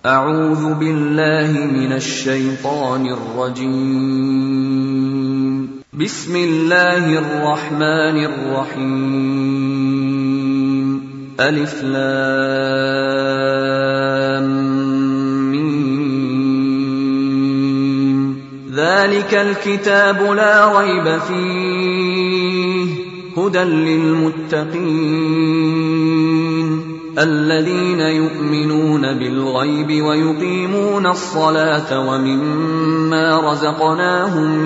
أعوذ بالله من الشيطان الرجيم. بسم الله الرحمن الرحيم. ألف لام ميم. ذلك الكتاب لا ريب فيه هدى للمتقين الذين يؤمنون بالغيب ويقيمون الصلاة ومما رزقناهم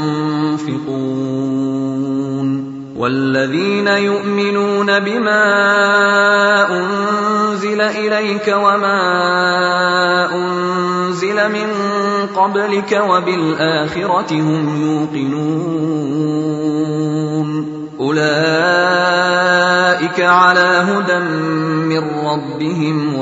ينفقون والذين يؤمنون بما أنزل إليك وما أنزل من قبلك وبالآخرة هم يوقنون أولئك على هدى من ربهم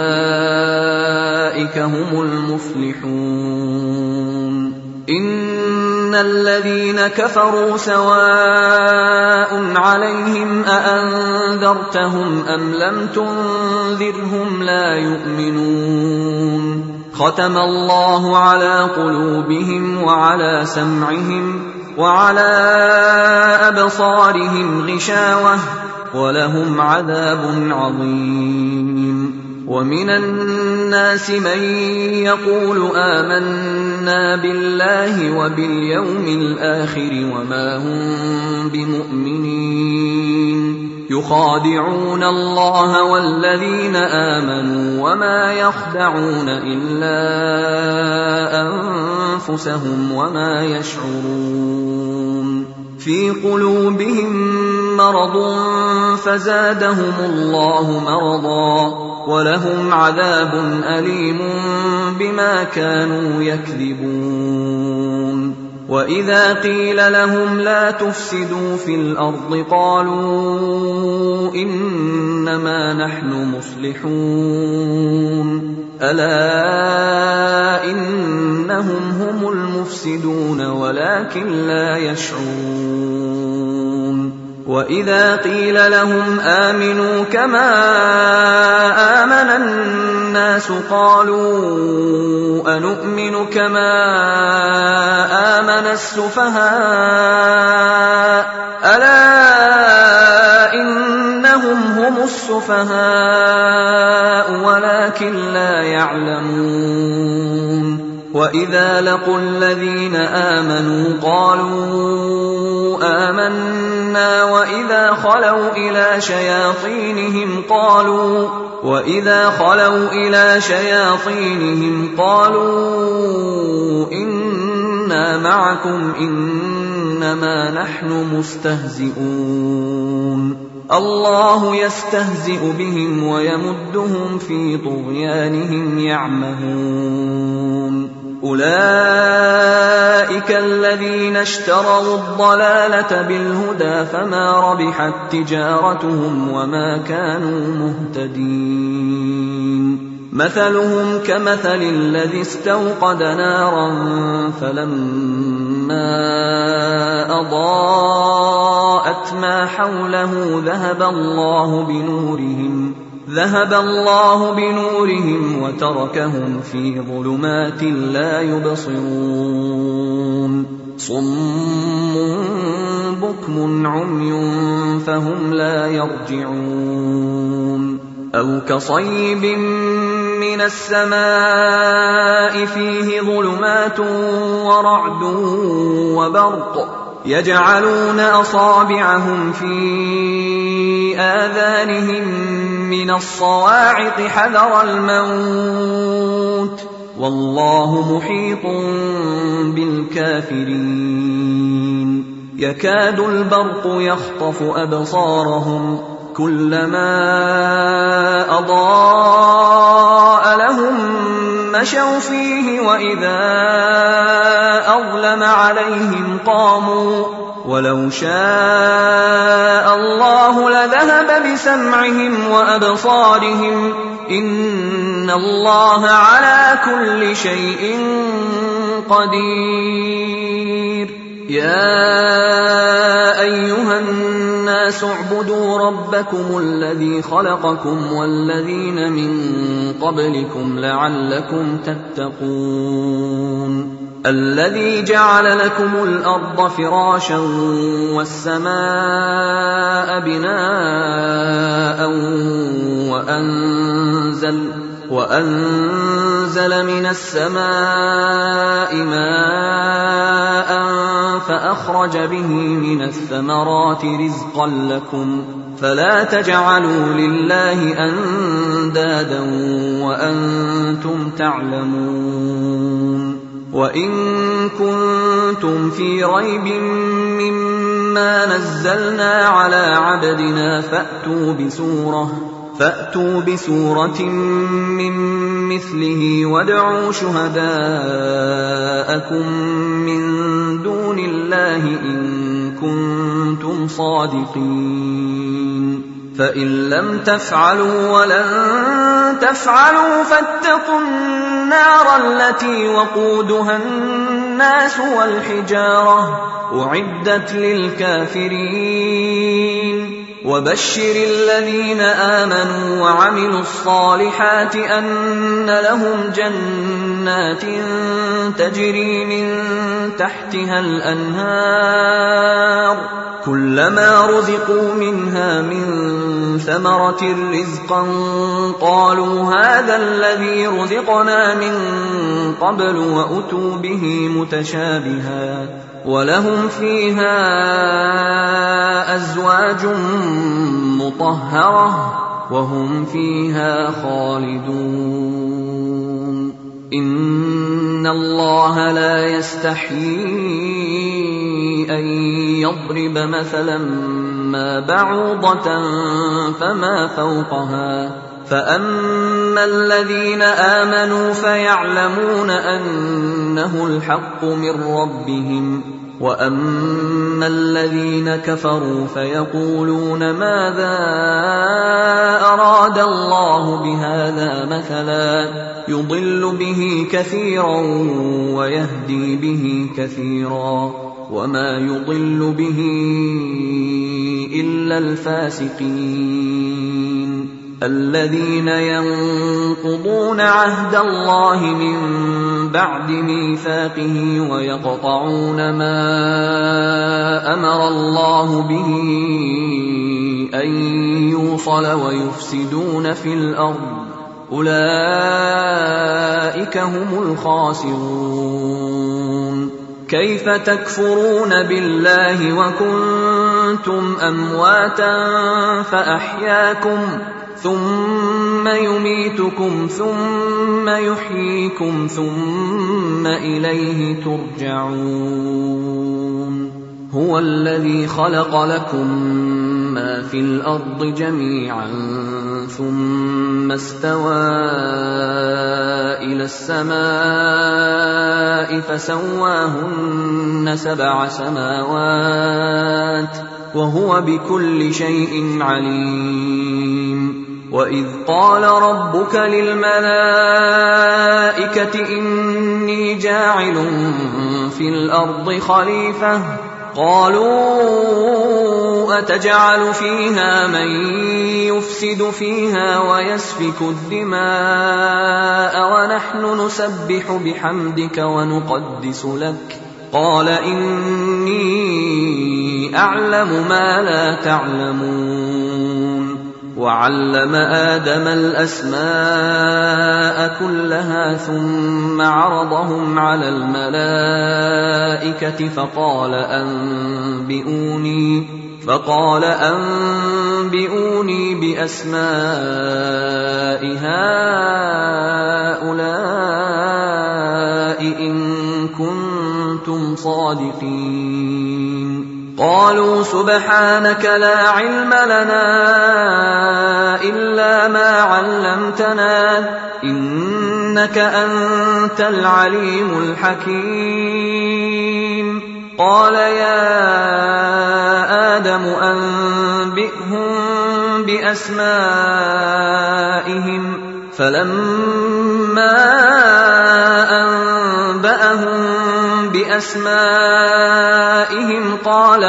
وأولئك هم المفلحون. إن الذين كفروا سواء عليهم أأنذرتهم أم لم تنذرهم لا يؤمنون. ختم الله على قلوبهم وعلى سمعهم وعلى أبصارهم غشاوة ولهم عذاب عظيم. ومن الناس من يقول آمنا بالله وباليوم الآخر وما هم بمؤمنين يخادعون الله والذين آمنوا وما يخدعون إلا أنفسهم وما يشعرون. في قلوبهم مرض فزادهم الله مرضا ولهم عذاب أليم بما كانوا يكذبون. وإذا قيل لهم لا تفسدوا في الأرض قالوا إنما نحن مصلحون ألا إنهم هم المفسدون ولكن لا يشعرون. وإذا قيل لهم آمنوا كما آمن الناس قالوا أنؤمن كما آمن السفهاء ألا إنهم هم السفهاء ولكن لا يعلمون. وإذا لقوا الذين آمنوا قالوا آمنا وإذا خلوا إلى شياطينهم قالوا إنا معكم إنما نحن مستهزئون. الله يستهزئ بهم ويمدهم في طغيانهم يعمهون. أولئك الذين اشتروا الضلالة بالهدى فما ربحت تجارتهم وما كانوا مهتدين. مثلهم كمثل الذي استوقد نارا فلما أضاءت ما حوله ذهب الله بنورهم وتركهم في ظلمات لا يبصرون. صم بكم عمي فهم لا يرجعون. أو كصيب من السماء فيه ظلمات ورعد وبرق يجعلون أصابعهم في آذانهم من الصواعق حذر الموت والله محيط بالكافرين. يكاد البرق يخطف أبصارهم كلما أضاء لهم مشوا فيه وإذا أظلم عليهم قاموا ولو شاء الله لذهب بسمعهم وأبصارهم إن الله على كل شيء قدير. يا أيها الناس اعبدوا ربكم الذي خلقكم والذين من قبلكم لعلكم تتقون الذي جعل لكم الأرض فراشا والسماء بناء وأنزل من السماء ماء فأخرج به من الثمرات رزقا لكم فلا تجعلوا لله أندادا وأنتم تعلمون وإن كنتم في ريب مما نزلنا على عبدنا فأتوا بسورة من مثله وادعوا شهداءكم من دون الله إن كنتم صادقين فإن لم تفعلوا ولن تفعلوا فاتقوا النار التي وقودها الناس والحجارة أعدت للكافرين وبشر الذين آمنوا وعملوا الصالحات أن لهم جنات تجري من تحتها الأنهار كلما رزقوا منها من ثمرة رزقا قالوا هذا الذي رزقنا من قبل وأتوا به متشابها ولهم فيها أزواج مطهرة وهم فيها خالدون إن الله لا يستحيي أن يضرب مثلا ما بعوضة فما فوقها فأما الذين آمنوا فيعلمون أنه الحق من ربهم وأما الذين كفروا فيقولون ماذا أراد الله بهذا مثلا يضل به كثيرا ويهدي به كثيرا وما يضل به إلا الفاسقين الذين ينقضون عهد الله من بعد ميثاقه ويقطعون ما أمر الله به أن يوصل ويفسدون في الأرض أولئك هم الخاسرون كيف تكفرون بالله وكنتم أمواتا فأحياكم ثم يميتكم ثم يحييكم ثم إليه ترجعون هو الذي خلق لكم ما في الأرض جميعا ثم استوى إلى السماء فسواهن 7 سماوات وهو بكل شيء عليم وإذ قال ربك للملائكة إني جاعل في الأرض خليفة قالوا أتجعل فيها من يفسد فيها ويسفك الدماء ونحن نسبح بحمدك ونقدس لك قال إني أعلم ما لا تعلمون وعلم آدم الأسماء كلها ثم عرضهم على الملائكة فقال أنبئوني بأسماء هؤلاء إن كنتم صادقين قالوا سبحانك لا علم لنا إلا ما علمتنا إنك أنت العليم الحكيم قال يا آدم أنبئهم بأسمائهم فلما أنبأهم بأسمائهم قال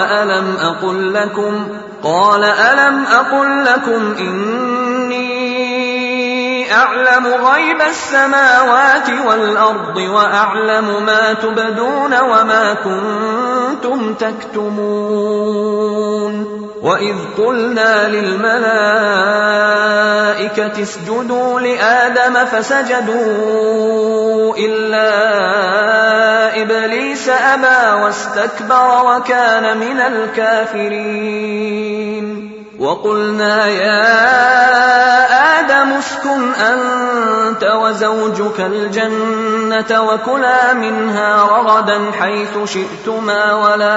ألم أقل لكم إني أعلم غيب السماوات والأرض وأعلم ما تبدون وما كنتم تكتمون وإذ قلنا للملائكة اسجدوا لآدم فسجدوا إلا إبليس أبى واستكبر وكان من الكافرين وقلنا يا آدم اسكن أنت وزوجك الجنة وكلا منها رغدا حيث شئتما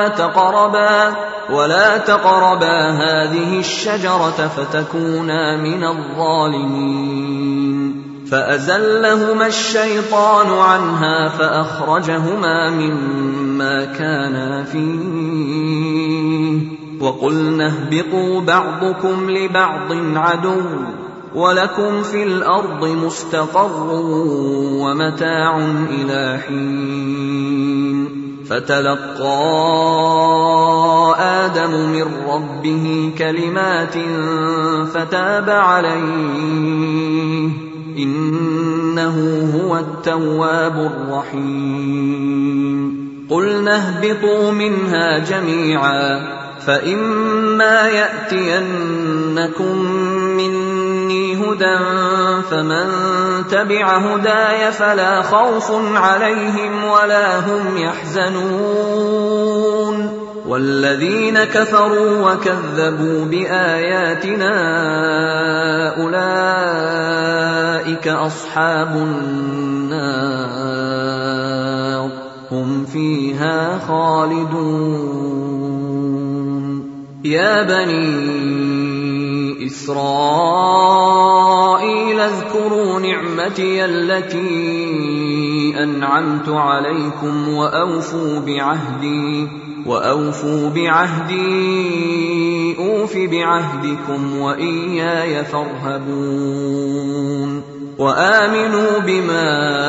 ولا تقربا هذه الشجرة فتكونا من الظالمين فأزلهما الشيطان عنها فأخرجهما مما كانا فيه وقلنا اهبطوا بعضكم لبعض عدو ولكم في الأرض مستقر ومتاع إلى حين فتلقى آدم من ربه كلمات فتاب عليه إنه هو التواب الرحيم قلنا اهبطوا منها جميعا فإما يأتينكم مني هدى فمن تبع هداي فلا خوف عليهم ولا هم يحزنون والذين كفروا وكذبوا بآياتنا أولئك أصحاب النار هم فيها خالدون يا بني إسرائيل اذكروا نعمتي التي أنعمت عليكم وأوفوا بعهدي أوف بعهدكم وإياي فارهبون وآمنوا بما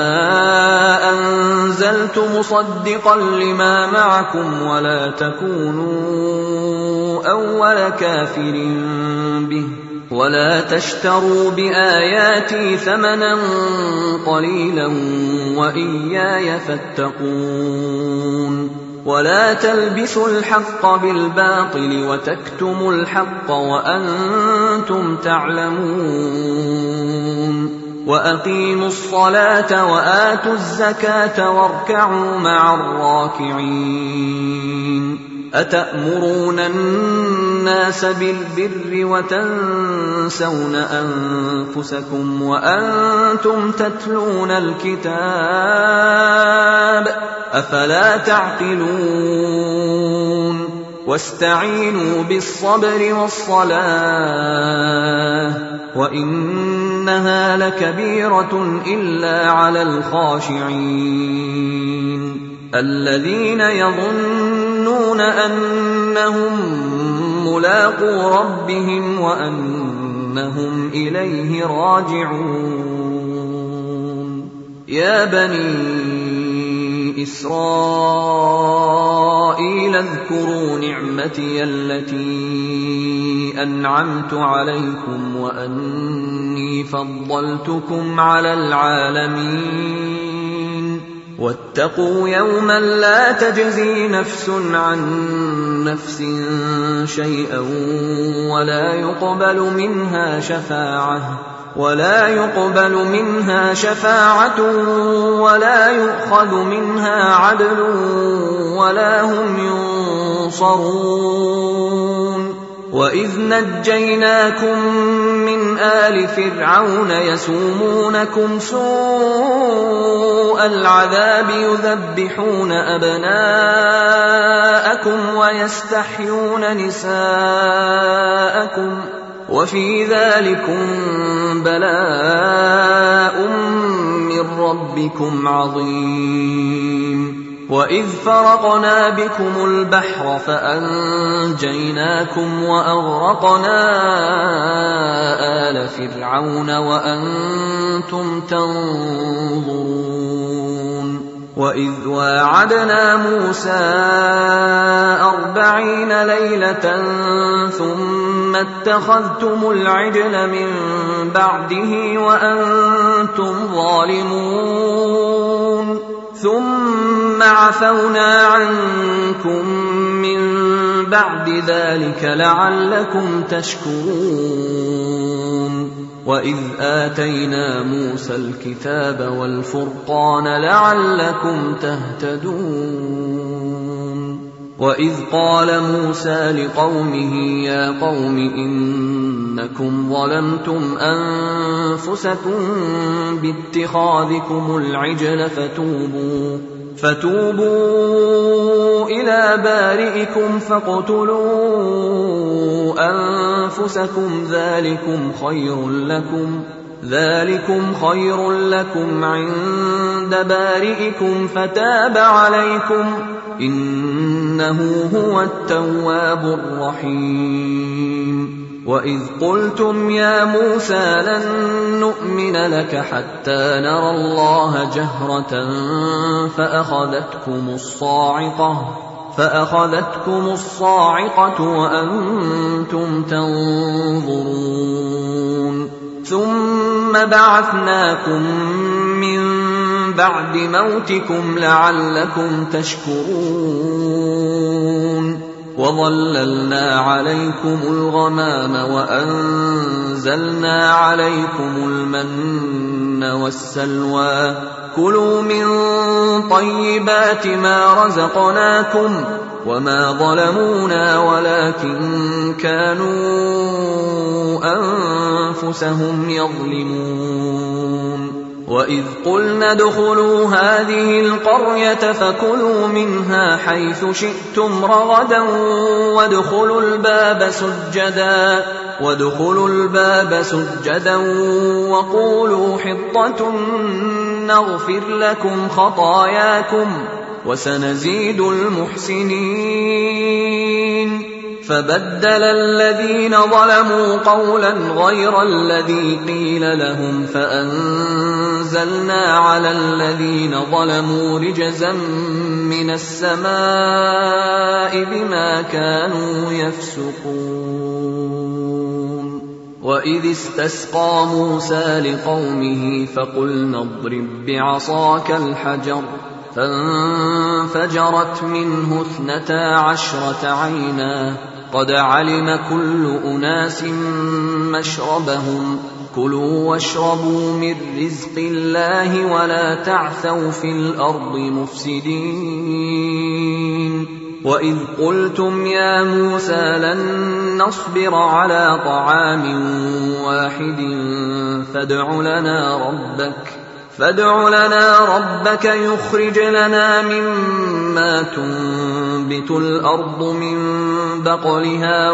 أنزلت مصدقا لما معكم ولا تكونوا أول كافر به ولا تشتروا بآياتي ثمنا قليلا وإياي فاتقون ولا تلبسوا الحق بالباطل وتكتموا الحق وأنتم تعلمون وأقيموا الصلاة وآتوا الزكاة واركعوا مع الراكعين أتأمرون الناس بالبر وتنسون أنفسكم وأنتم تتلون الكتاب أفلا تعقلون واستعينوا بالصبر والصلاة وإنها لكبيرة إلا على الخاشعين الذين يظنون أنهم ملاقو ربهم وأنهم إليه راجعون يا بني إسرائيل اذكروا نعمتي التي أنعمت عليكم وأني فضلتكم على العالمين واتقوا يوما لا تجزي نفس عن نفس شيئا ولا يقبل منها شفاعة ولا يؤخذ منها عدل ولا هم ينصرون وإذ نجيناكم من آل فرعون يسومونكم سوء العذاب يذبحون أبناءكم ويستحيون نساءكم وفي ذلكم بلاء من ربكم عظيم وإذ فرقنا بكم البحر فأنجيناكم وأغرقنا آل فرعون وأنتم تنظرون وإذ واعدنا موسى 40 ليلة ثم اتخذتم العجل من بعده وأنتم ظالمون ثم عفونا عنكم من بعد ذلك لعلكم تشكرون وإذ آتينا موسى الكتاب والفرقان لعلكم تهتدون وإذ قال موسى لقومه يا قوم إنكم ظلمتم أنفسكم باتخاذكم العجل فتوبوا إلى بارئكم فاقتلوا أنفسكم ذلكم خير لكم عند بارئكم فتاب عليكم إنه هو التواب الرحيم وإذ قلتم يا موسى لن نؤمن لك حتى نرى الله جهرة فأخذتكم الصاعقة وأنتم تنظرون ثم بعثناكم من بعد موتكم لعلكم تشكرون وظللنا عليكم الغمام وأنزلنا عليكم المن والسلوى كلوا من طيبات ما رزقناكم وما ظلمونا ولكن كانوا أنفسهم يظلمون وإذ قلنا ادخلوا هذه القرية فكلوا منها حيث شئتم رغدا وادخلوا الباب سجدا وقولوا حطة نغفر لكم خطاياكم وسنزيد المحسنين فبدل الذين ظلموا قولا غير الذي قيل لهم فأنزلنا على الذين ظلموا رجزا من السماء بما كانوا يفسقون وإذ استسقى موسى لقومه فقلنا اضرب بعصاك الحجر فانفجرت منه 12 عينا قد علم كل أناس مشربهم كلوا واشربوا من رزق الله ولا تعثوا في الأرض مفسدين وإذ قلتم يا موسى لن نصبر على طعام واحد فادع لنا ربك يخرج لنا مما تنبت الأرض من بقلها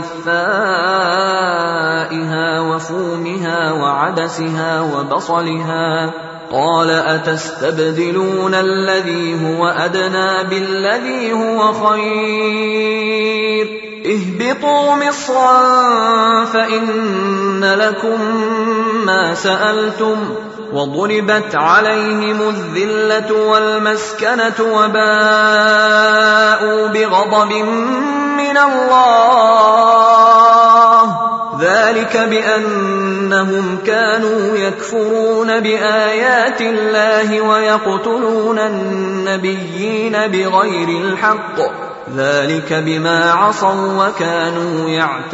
وقثائها وفومها وعدسها وبصلها قال أتستبدلون الذي هو أدنى بالذي هو خير اهبطوا مصرا فإن لكم ما سألتم وضربت عليهم الذلة والمسكنة وباءوا بغضب من الله ذلك بأنهم كانوا يكفرون بآيات الله ويقتلون النبيين بغير الحق ذلك بما عصوا وكانوا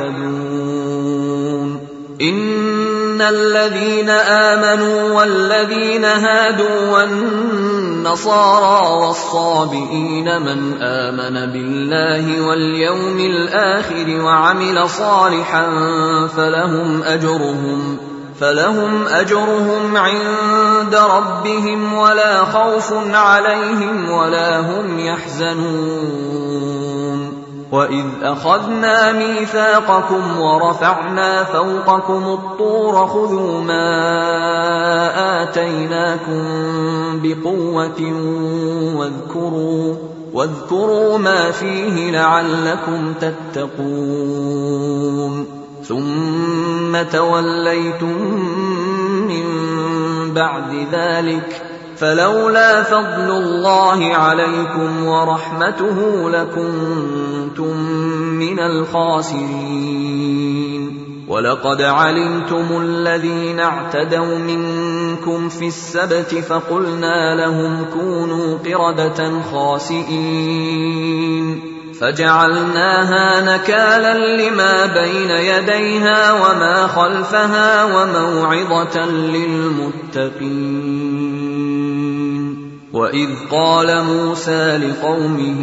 يعتدون إن الذين آمنوا والذين هادوا والنصارى والصابئين من آمن بالله واليوم الآخر وعمل صالحا فلهم أجرهم عند ربهم ولا خوف عليهم ولا هم يحزنون وإذ أخذنا ميثاقكم ورفعنا فوقكم الطور خذوا ما آتيناكم بقوة واذكروا ما فيه لعلكم تتقون ثم توليتم من بعد ذلك فلولا فضل الله عليكم ورحمته لكنتم من الخاسرين. ولقد علمتم الذين اعتدوا منكم في السبت فقلنا لهم كونوا قردة خاسئين فجعلناها نكالا لما بين يديها وما خلفها وموعظة للمتقين. وإذ قال موسى لقومه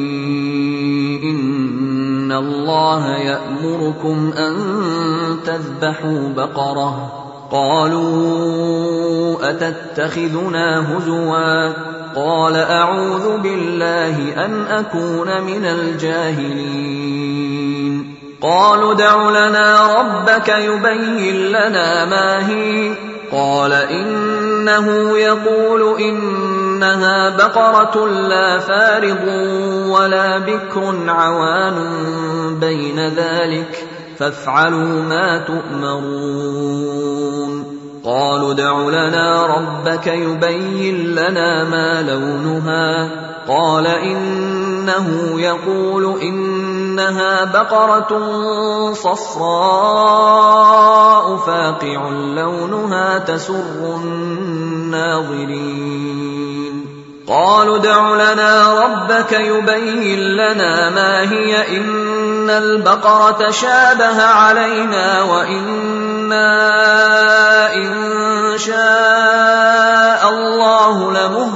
إن الله يأمركم أن تذبحوا بقرة قالوا أتتخذنا هزوا قال أعوذ بالله أن أكون من الجاهلين. قالوا ادع لنا ربك يبين لنا ما هي قال إنه يقول إنها بقرة لا فارض ولا بكر عوان بين ذلك فافعلوا ما تؤمرون. قالوا ادع لنا ربك يبين لنا ما لونها قال إنه يقول إنها بقرة صفراء فاقع لونها تسر الناظرين. قالوا ادع لنا ربك يبين لنا ما هي إن البقرة شابه علينا وإنا إن شاء الله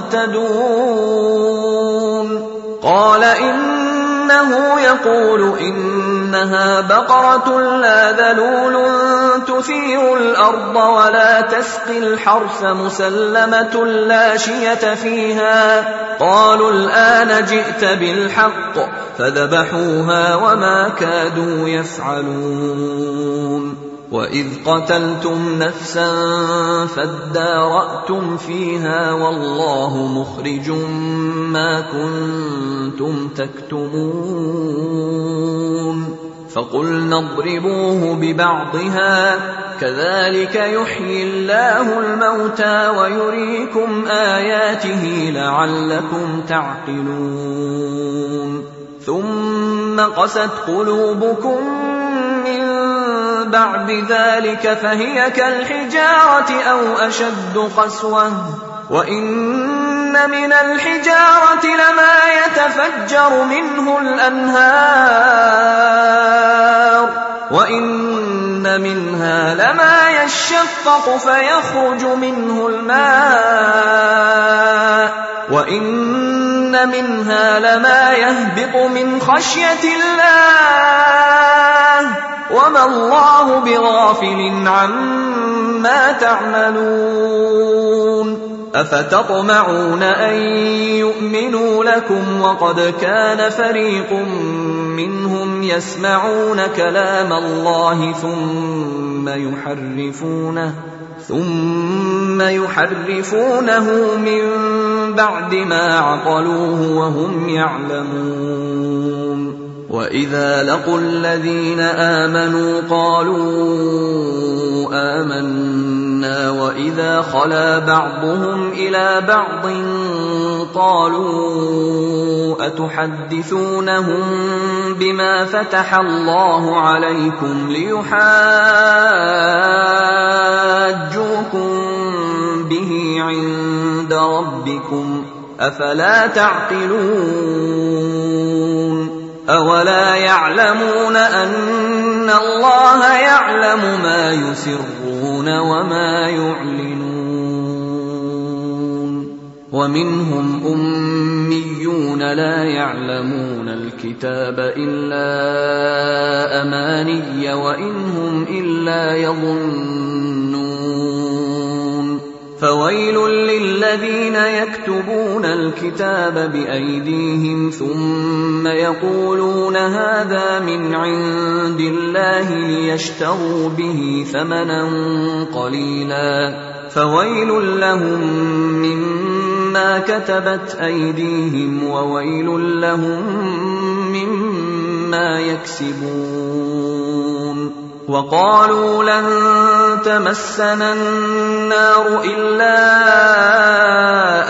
لمهتدون. قال إنه يقول إنها بقرة لا ذلول تثير الأرض ولا تسقي الحرث مسلمة لا شية فيها. قالوا الآن جئت بالحق فذبحوها وما كادوا يفعلون. وإذ قتلتم نفسا فادارأتم فيها والله مخرج ما كنتم تكتمون. فقلنا اضربوه ببعضها كذلك يحيي الله الموتى ويريكم آياته لعلكم تعقلون. ثم قست قلوبكم من بعد ذلك فهي كالحجارة أو أشد قسوة وإن من الحجارة لما يتفجر منه الأنهار وإن منها لما يشقق فيخرج منه الماء وإن منها لما يهبط من خشية الله وما الله بغافل عما تعملون. أفتطمعون أن يؤمنوا لكم وقد كان فريق منهم يسمعون كلام الله ثم يحرفونه من بعد ما عقلوه وهم يعلمون. وإذا لقوا الذين آمنوا قالوا آمنا وإذا خلا بعضهم إلى بعض قالوا أتحدثونهم بما فتح الله عليكم ليحاجوكم به عند ربكم أفلا تعقلون. أولا يعلمون أن الله يعلم ما يسرون وما يعلنون. ومنهم أميون لا يعلمون الكتاب إلا أماني وإنهم إلا يظنون. فويل للذين يكتبون الكتاب بأيديهم ثم يقولون هذا من عند الله ليشتروا به ثمنا قليلا فويل لهم مما كتبت أيديهم وويل لهم مما يكسبون. وقالوا لن تمسنا النار إلا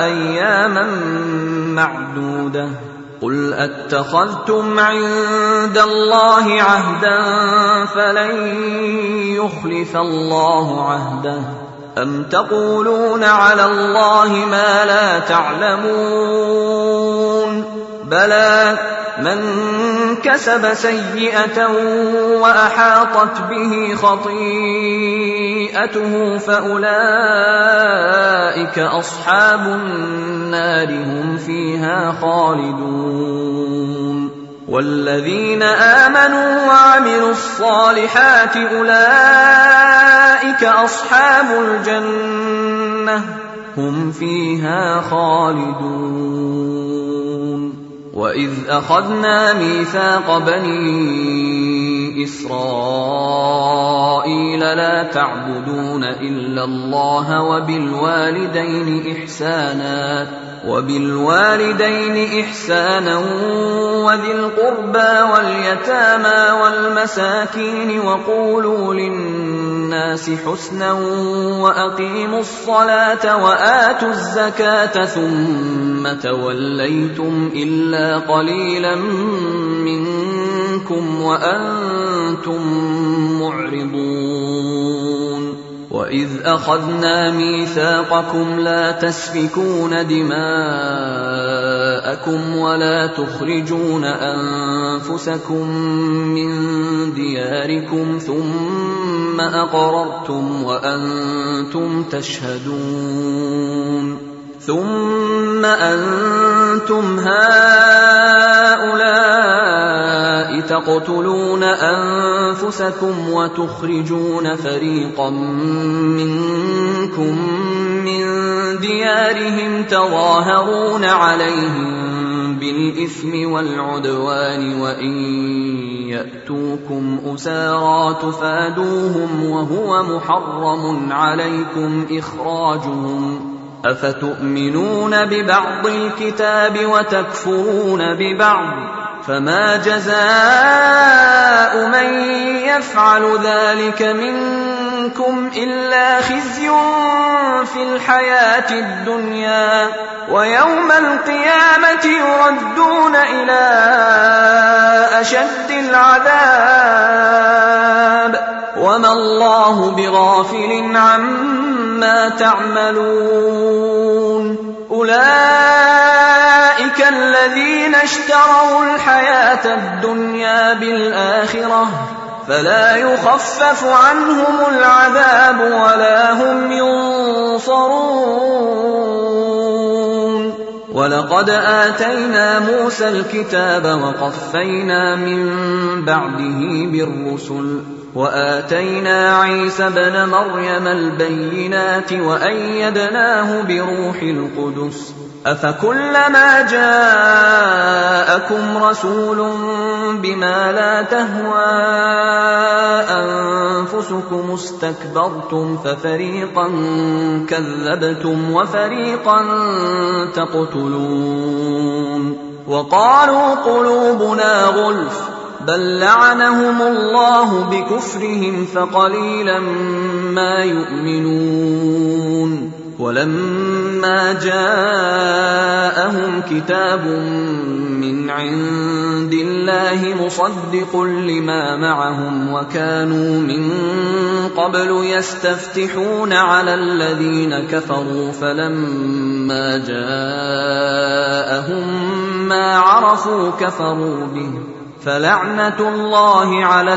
معدودة. قل أتخذتم عند الله عهدا فلن يخلف الله عهده أم تقولون على الله ما لا تعلمون. بلى من كسب سيئة وأحاطت به خطيئته فأولئك أصحاب النار هم فيها خالدون. والذين آمنوا وعملوا الصالحات أولئك أصحاب الجنة هم فيها خالدون. وإذ أخذنا ميثاق بني إسرائيل لا تعبدون إلا الله وبالوالدين إحسانا وذي القربى واليتامى والمساكين وقولوا للناس حسنا وأقيموا الصلاة وآتوا الزكاة ثم توليتم إلا قليلا منكم وأنتم معرضون. وإذ أخذنا ميثاقكم لا تسفكون دماءكم ولا تخرجون أنفسكم من دياركم ثم أقررتم وأنتم تشهدون. ثم أنتم هؤلاء تقتلون أنفسكم وتخرجون فريقا منكم من ديارهم تظاهرون عليهم بالإثم والعدوان وإن يأتوكم أسارى تفادوهم وهو محرم عليكم إخراجهم. أفتؤمنون ببعض الكتاب وتكفرون ببعض فما جزاء من يفعل ذلك منكم إلا خزي في الحياة الدنيا ويوم القيامة يردون إلى أشد العذاب وما الله بغافل عما تعملون. أولئك الذين اشتروا الحياة الدنيا بالآخرة فلا يخفف عنهم العذاب ولا هم ينصرون. ولقد آتينا موسى الكتاب وقفينا من بعده بالرسل وآتينا عيسى ابن مريم البينات وأيدناه بروح القدس. أفكلما جاءكم رسول بما لا تهوى أنفسكم استكبرتم ففريقا كذبتم وفريقا تقتلون. وقالوا قلوبنا غلف بل لعنهم الله بكفرهم فقليلا ما يؤمنون. ولما جاءهم كتاب من عند الله مصدق لما معهم وكانوا من قبل يستفتحون على الذين كفروا فلما جاءهم ما عرفوا كفروا به فلعنة الله على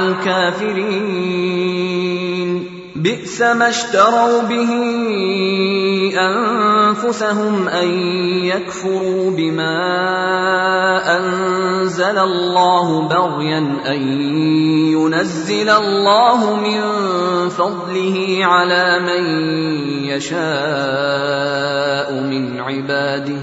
الكافرين. بئس ما اشتروا به أنفسهم أن يكفروا بما أنزل الله بغيا أن ينزل الله من فضله على من يشاء من عباده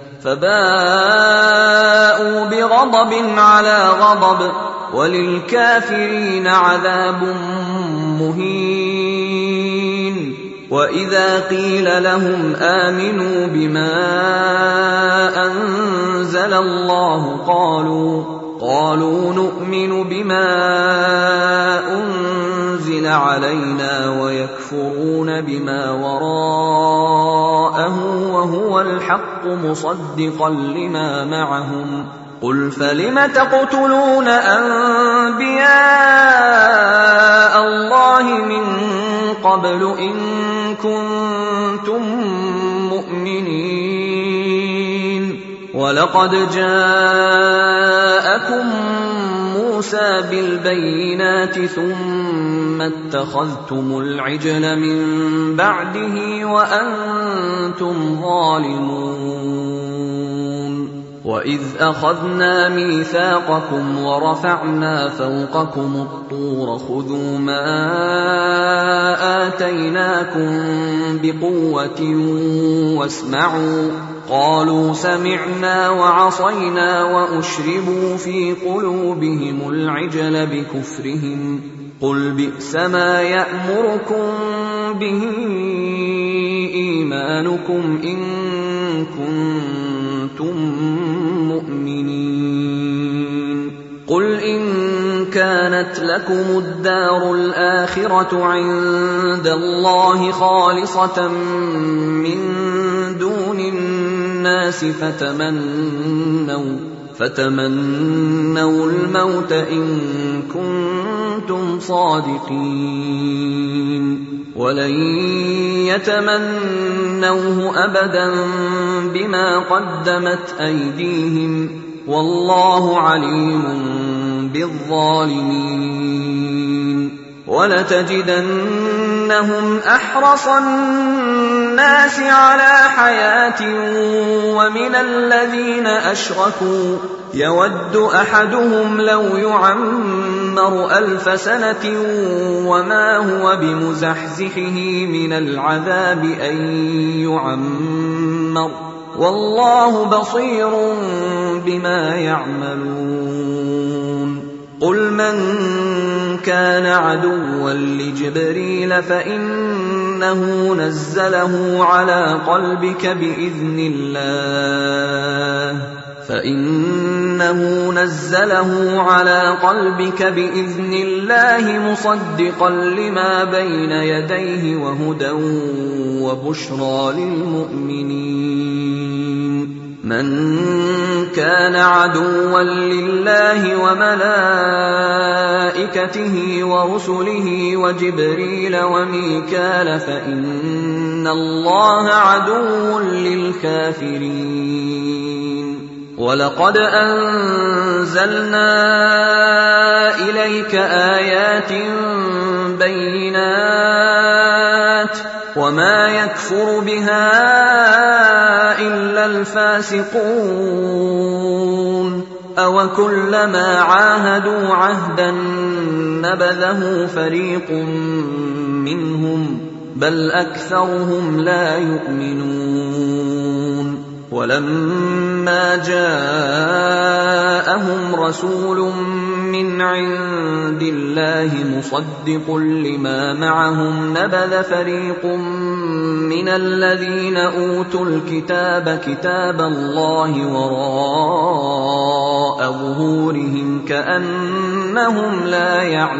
فباءوا بغضب على غضب وللكافرين عذاب مهين. وإذا قيل لهم آمنوا بما أنزل الله قالوا نؤمن بما أنزل أنزل علينا ويكفرون بما وراءه وهو الحق مصدقا لما معهم قل فلم تقتلون أنبياء الله من قبل إن كنتم مؤمنين ولقد جاءكم موسى بالبينات ثم اتخذتم العجل من بعده وأنتم ظالمون وإذ أخذنا ميثاقكم ورفعنا فوقكم الطور خذوا ما آتيناكم بقوة واسمعوا قالوا سمعنا وعصينا وأشربوا في قلوبهم العجل بكفرهم قل بئس ما يأمركم به إيمانكم إن كنتم مؤمنين قل إن كانت لكم الدار الآخرة عند الله خالصة من دون الناس فتمنوا الموت إن كنتم صادقين ولن يتمنوه أبدا بما قدمت أيديهم والله عليم بالظالمين ولتجدنهم أحرص الناس على حياة ومن الذين أشركوا يود أحدهم لو يعمر 1000 سنة وما هو بمزحزحه من العذاب أن يعمر والله بصير بما يعملون قل من كان عدوا لجبريل فإنه نزله على قلبك بإذن الله مصدقا لما بين يديه وهدى وبشرى للمؤمنين من كان عدوا لله وملائكته ورسله وجبريل وميكال فإن الله عدو للكافرين ولقد أنزلنا إليك آيات بينات وما يكفر بها إلا الفاسقون أوكلما عاهدوا عهدا نبذه فريق منهم بل أكثرهم لا يؤمنون ولما جاءهم رسول من عند الله مصدق لما معهم نبذ فريق من الذين أوتوا الكتاب كتاب الله وراء ظهورهم كأنهم لا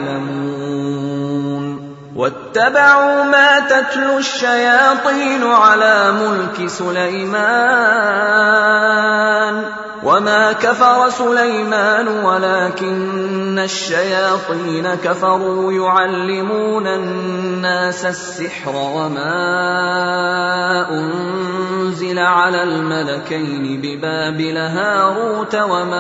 يعلمون واتبعوا ما تتلو الشياطين على ملك سليمان وما كفر سليمان ولكن الشياطين كفروا يعلمون الناس السحر وما أنزل على الملكين ببابل هاروت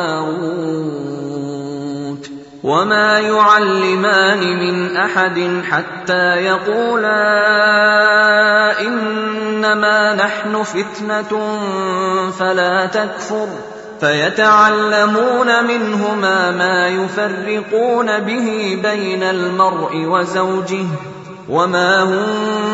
وماروت وما يعلمان من أحد حتى يقولا إنما نحن فتنة فلا تكفر فيتعلمون منهما ما يفرقون به بين المرء وزوجه وما هم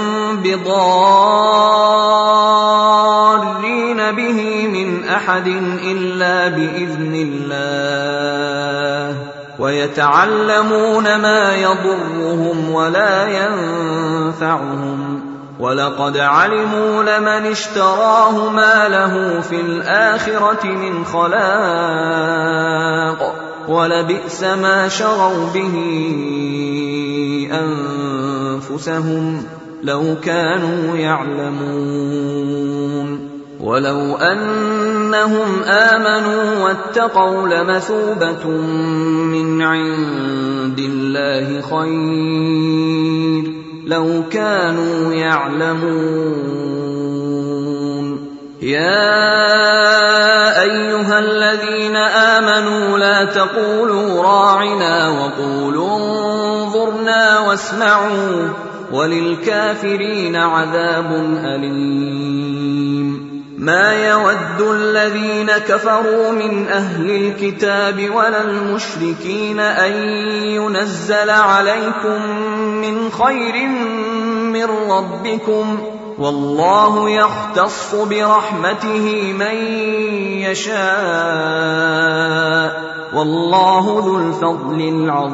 بضارين به من أحد إلا بإذن الله ويتعلمون ما يضرهم ولا ينفعهم ولقد علموا لمن اشتراه ما له في الآخرة من خلاق ولبئس ما شروا به أنفسهم لو كانوا يعلمون ولو أنهم آمنوا واتقوا لمثوبة من عند الله خير لو كانوا يعلمون يا أيها الذين آمنوا لا تقولوا راعنا وقولوا انظرنا واسمعوا وللكافرين عذاب أليم ما يود الذين كفروا من أهل الكتاب ولا المشركين أن ينزل عليكم من خير من ربكم والله يختص برحمته من يشاء والله ذو الفضل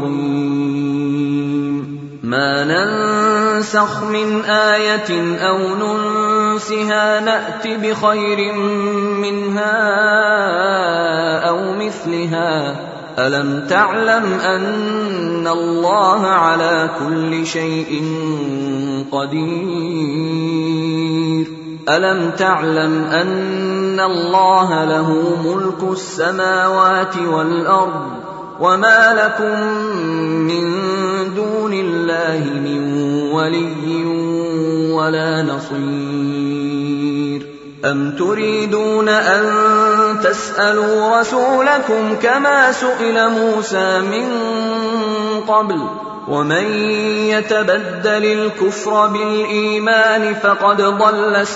العظيم ما ننسخ من آية أو ننسها نأت بخير منها أو مثلها ألم تعلم أن الله على كل شيء قدير ألم تعلم أن الله له ملك السماوات والأرض وما لكم من دون الله من ولي ولا نصير أم تريدون أن تسألوا رسولكم كما سئل موسى من قبل ومن يتبدل الكفر بالإيمان فقد ضل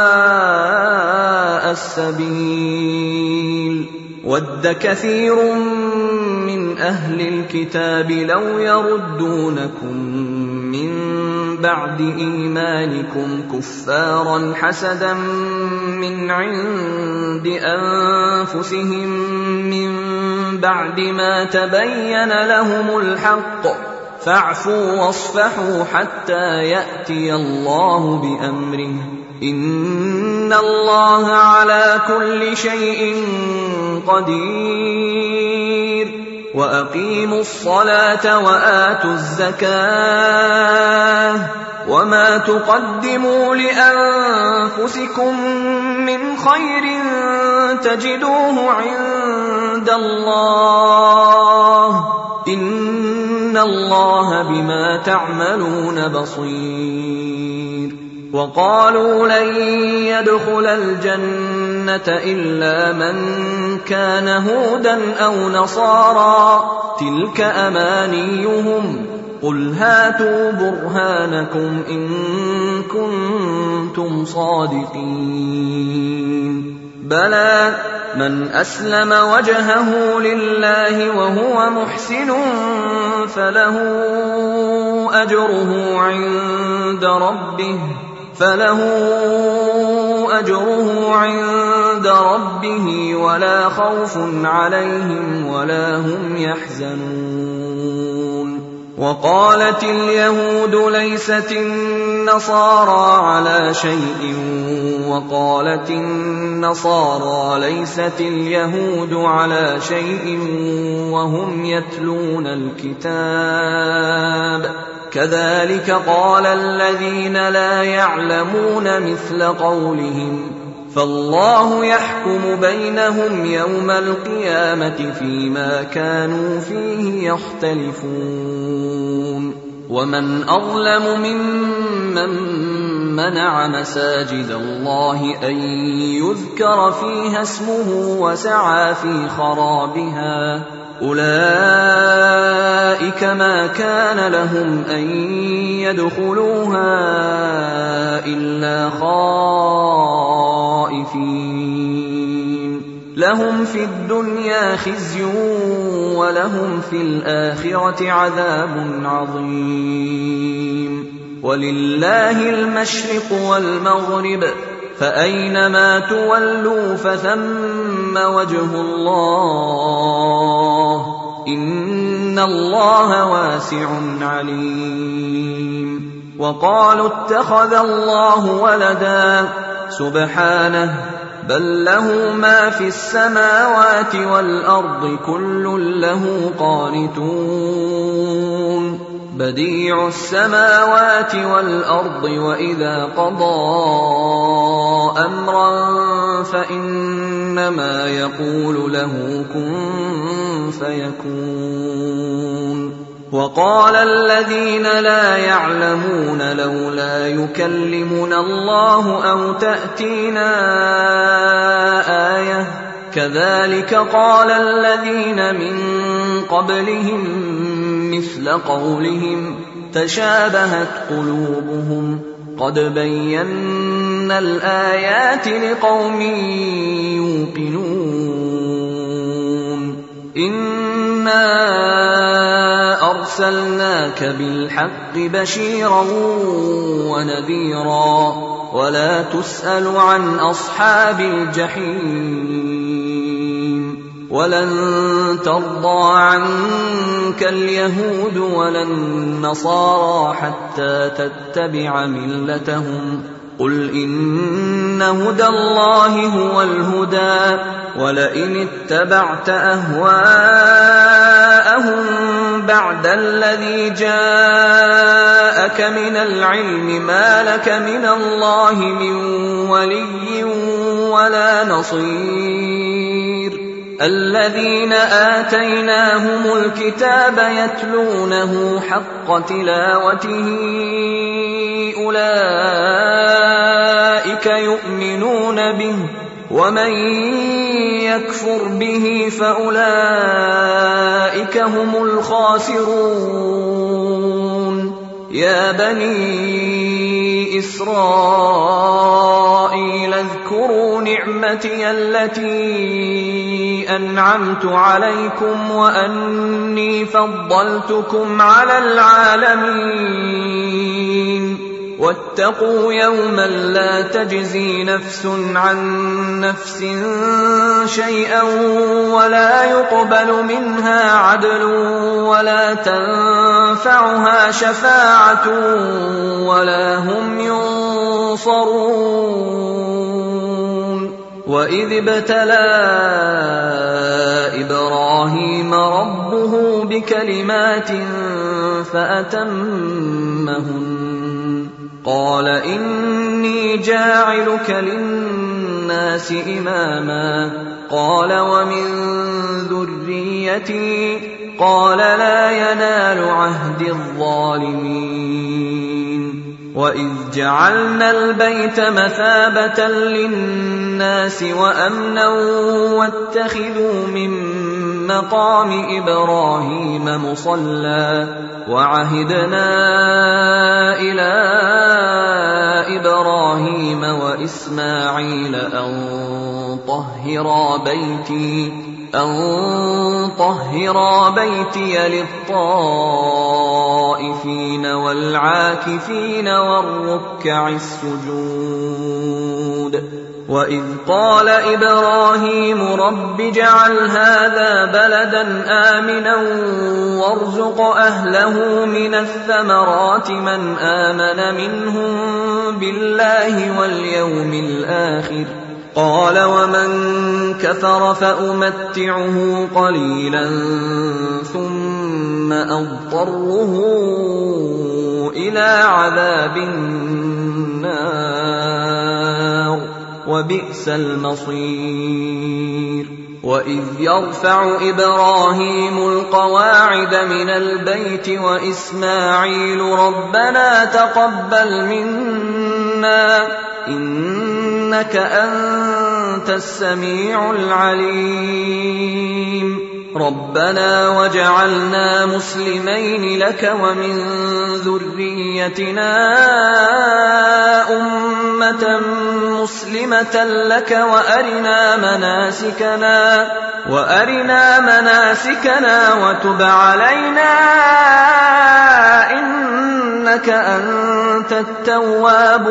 سواء السبيل ود كثير من أهل الكتاب لو يردونكم من بعد إيمانكم كفارا حسدا من عند أنفسهم من بعد ما تبين لهم الحق فاعفوا واصفحوا حتى يأتي الله بأمره إن الله على كل شيء قدير وأقيموا الصلاة وآتوا الزكاة وما تقدموا لأنفسكم من خير تجدوه عند الله إن الله بما تعملون بصير وقالوا لن يدخل الجنة إلا من كان هودا أو نصارى تلك أمانيهم قل هاتوا برهانكم إن كنتم صادقين بلى من أسلم وجهه لله وهو محسن فله أجره عند ربه ولا خوف عليهم ولا هم يحزنون وقالت اليهود ليست النصارى على شيء وقالت النصارى ليست اليهود على شيء وهم يتلون الكتاب كذلك قال الذين لا يعلمون مثل قولهم فالله يحكم بينهم يوم القيامة فيما كانوا فيه يختلفون ومن أظلم ممن منع مساجد الله أن يذكر فيها اسمه وسعى في خرابها أولئك ما كان لهم أن يدخلوها إلا خائفين لهم في الدنيا خزي ولهم في الآخرة عذاب عظيم ولله المشرق والمغرب فأينما تولوا فثم وجه الله إن الله واسع عليم وقالوا اتخذ الله ولدا سبحانه بل له ما في السماوات والأرض كل له قانتون بديع السماوات والأرض وإذا قضى أمرا فإنما يقول له كن فيكون. وقال الذين لا يعلمون لولا يكلمنا الله أو تأتينا آية كذلك قال الذين من قبلهم مثل قولهم تشابهت قلوبهم قد بينا الآيات لقوم يوقنون. إنا أرسلناك بالحق بشيرا ونذيرا ولا تسأل عن أصحاب الجحيم. ولن ترضى عنك اليهود ولا النصارى حتى تتبع ملتهم قل إن هدى الله هو الهدى ولئن اتبعت أهواءهم بعد الذي جاءك من العلم ما لك من الله من ولي ولا نصير. الذين آتيناهم الكتاب يتلونه حق تلاوته أولئك يؤمنون به ومن يكفر به فأولئك هم الخاسرون. يا بني إسرائيل اذكروا نعمتي التي أنعمت عليكم وأني فضلتكم على العالمين. واتقوا يوما لا تجزي نفس عن نفس شيئا ولا يقبل منها عدل ولا تنفعها شفاعة ولا هم ينصرون. وإذ ابتلى إبراهيم ربه بكلمات فأتمهن قال إني جاعلك للناس إماما قال ومن ذريتي قال لا ينال عهد الظالمين. وإذ جعلنا البيت مثابة للناس وأمنا واتخذوا من مقام إبراهيم مصلى وعهدنا إلى إبراهيم وإسماعيل أن طهرا بيتي للطائفين والعاكفين والركع السجود. وإذ قال إبراهيم رب اجعل هذا بلدا آمنا وارزق أهله من الثمرات من آمن منهم بالله واليوم الآخر قال ومن كفر فأمتعه قليلا ثم أضطره إلى عذاب النار وبئس المصير. وإذ يرفع إبراهيم القواعد من البيت وإسماعيل ربنا تقبل منا إنك أنت السميع العليم. ربنا وجعلنا مسلمين لك ومن ذريتنا أمة مسلمة لك وأرنا مناسكنا وتب علينا إنك أنت التواب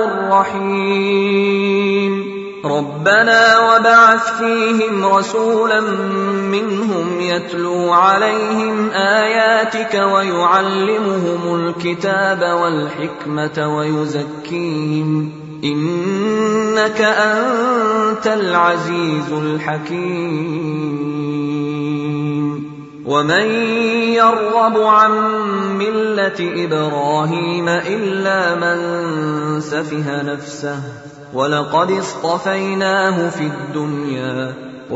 الرحيم. ربنا وابعث فيهم رسولا منهم يتلو عليهم آياتك ويعلمهم الكتاب والحكمة ويزكيهم إنك أنت العزيز الحكيم. ومن يرغب عن ملة إبراهيم إلا من سفه نفسه ولقد اصطفيناه في الدنيا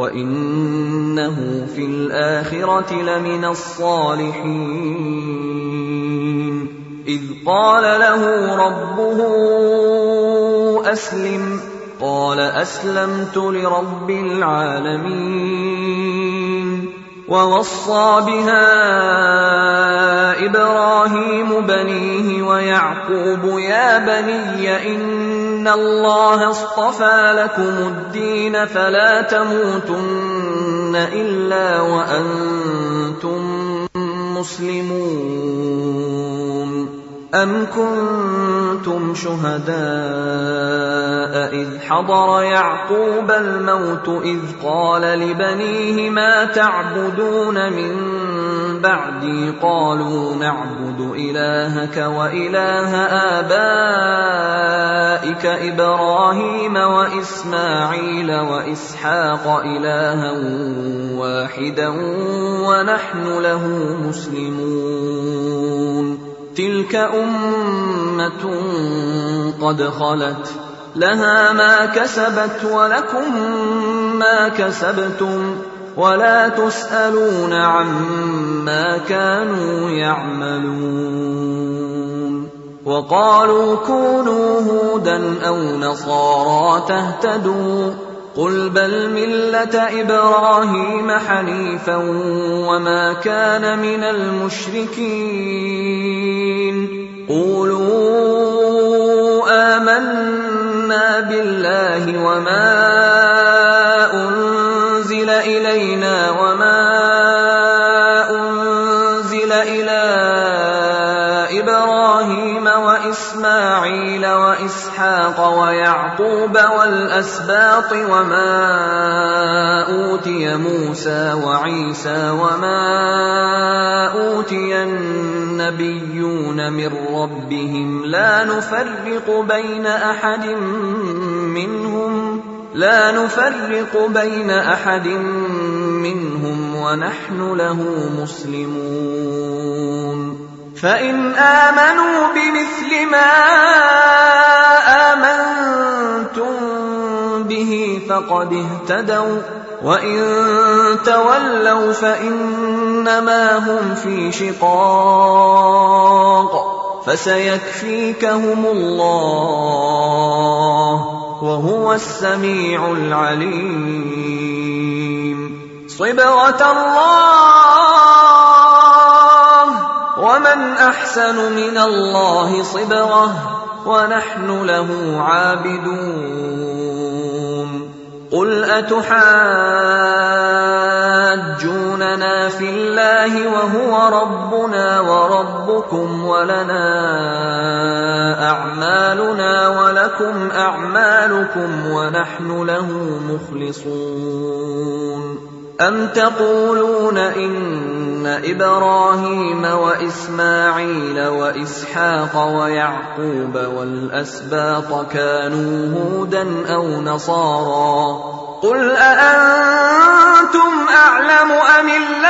وإنه في الآخرة لمن الصالحين إذ قال له ربه أسلم قال أسلمت لرب العالمين ووصى بها إبراهيم بنيه ويعقوب يا بني إن الله اصطفى لكم الدين فلا تموتن إلا وأنتم مسلمون أم كنتم شهداء إذ حضر يعقوب الموت إذ قال لبنيه ما تعبدون من بعدي قالوا نعبد إلهك وإله آبائك إبراهيم وإسماعيل وإسحاق إلها واحدا ونحن له مسلمون تلك أمة قد خلت لها ما كسبت ولكم ما كسبتم ولا تسألون عما كانوا يعملون وقالوا كونوا هودا أو نصارى تهتدوا قل بل ملة إبراهيم حنيفا وما كان من المشركين قولوا آمنا بالله وما أنزل إلينا وما أنزل إلى إبراهيم وإسماعيل وإسحاق ويعقوب والأسباط وما أوتي موسى وعيسى وما أوتي النبيون من ربهم لا نفرق بين أحد منهم ونحن له مسلمون فإن آمنوا بمثل ما آمنتم به فقد اهتدوا وإن تولوا فإنما هم في شقاق فسيكفيكهم الله وهو السميع العليم صبغة الله ومن أحسن من الله صبغة ونحن له عابدون قل أتحاجوننا في الله وهو ربنا وربكم ولنا أعمالنا ولكم أعمالكم ونحن له مخلصون أم تقولون إن إبراهيم وإسماعيل وإسحاق ويعقوب والأسباط كانوا هودا أو نصارى قل أأنتم أعلم أم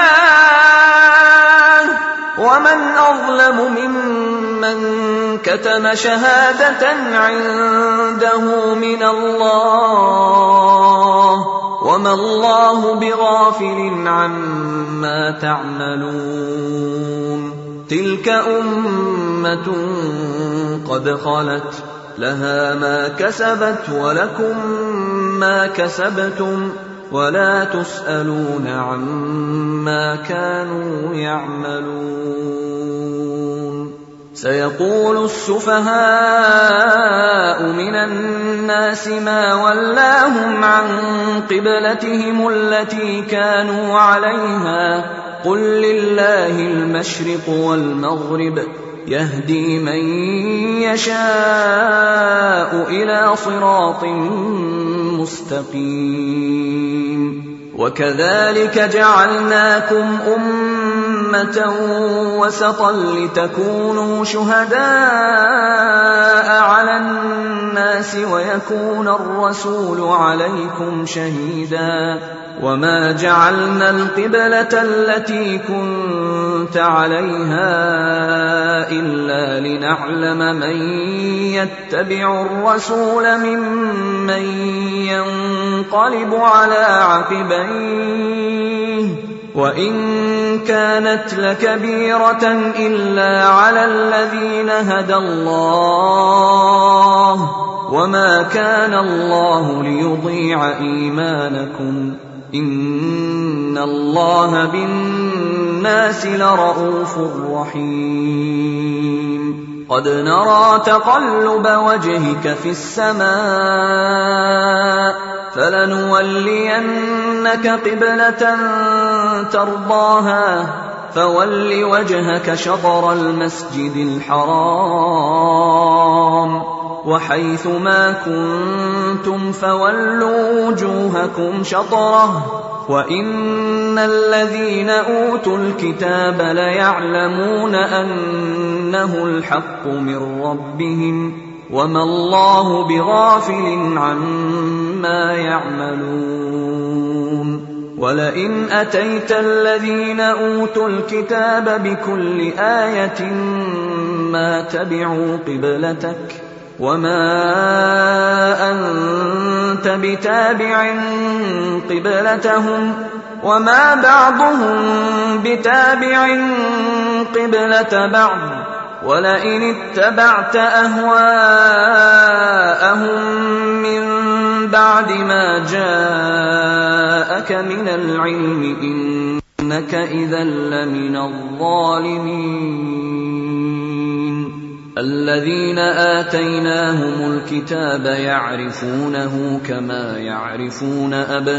الله ومن أظلم ممن كتم شهادة عنده من الله وما الله بغافل عما تعملون تلك أمة قد خلت لها ما كسبت ولكم ما كسبتم ولا تسألون عما كانوا يعملون سيقول السفهاء من الناس ما ولاهم عن قبلتهم التي كانوا عليها قل لله المشرق والمغرب يهدي من يشاء إلى صراط مستقيم وكذلك جعلناكم أمة أمة وسطا لتكونوا شهداء على الناس ويكون الرسول عليكم شهيدا وما جعلنا القبلة التي كنت عليها إلا لنعلم من يتبع الرسول ممن ينقلب على عقبيه وإن كانت لكبيرة إلا على الذين هدى الله وما كان الله ليضيع إيمانكم إن الله بالناس لرءوف رحيم قد نرى تقلب وجهك في السماء فلنولينك قبلة ترضاها فول وجهك شطر المسجد الحرام وحيث ما كنتم فولوا وجوهكم شطره وإن الذين أوتوا الكتاب ليعلمون أنه الحق من ربهم وما الله بغافل عما يعملون ولئن أتيت الذين أوتوا الكتاب بكل آية ما تبعوا قبلتك وما أنت بتابع قبلتهم وما بعضهم بتابع قبلة بعض ولئن اتبعت أهواءهم من بعد ما جاءك من العلم إنك إذا لمن الظالمين الذين آتيناهم الكتاب يعرفونه كما يعرفون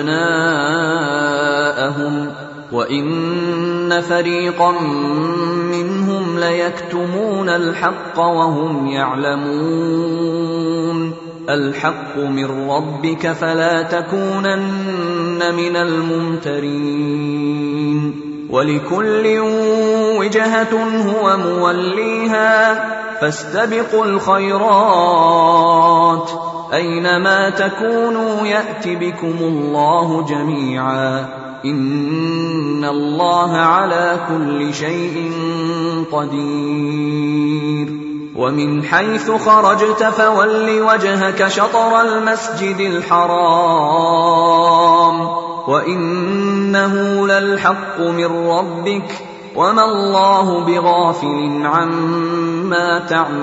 أبناءهم وإن فريقا منهم ليكتمون الحق وهم يعلمون الحق من ربك فلا تكونن من الممترين ولكل وجهة هو موليها فاستبقوا الخيرات أينما تكونوا يأت بكم الله جميعا إن الله على كل شيء قدير ومن حيث خرجت فول وجهك شطر المسجد الحرام وإنه للحق من ربك وما الله بغافل عما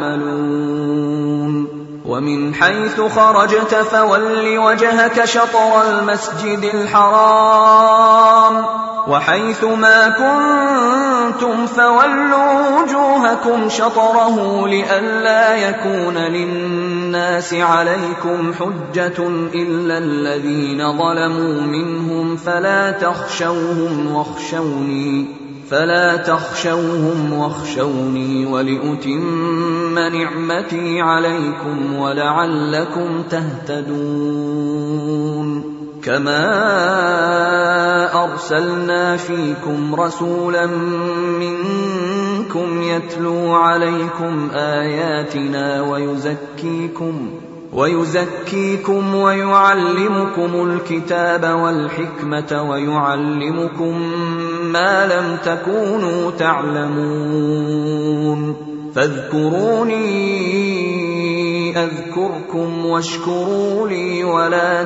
تعملون ومن حيث خرجت فول وجهك شطر المسجد الحرام وحيث ما كنتم فولوا وجوهكم شطره لئلا يكون للناس عليكم حجة إلا الذين ظلموا منهم فلا تخشوهم واخشوني ولأتم نعمتي عليكم ولعلكم تهتدون كما أرسلنا فيكم رسولا منكم يتلو عليكم آياتنا ويزكيكم ويعلمكم الكتاب والحكمة ويعلمكم ما لم تكونوا تعلمون فاذكروني أذكركم واشكروا لي ولا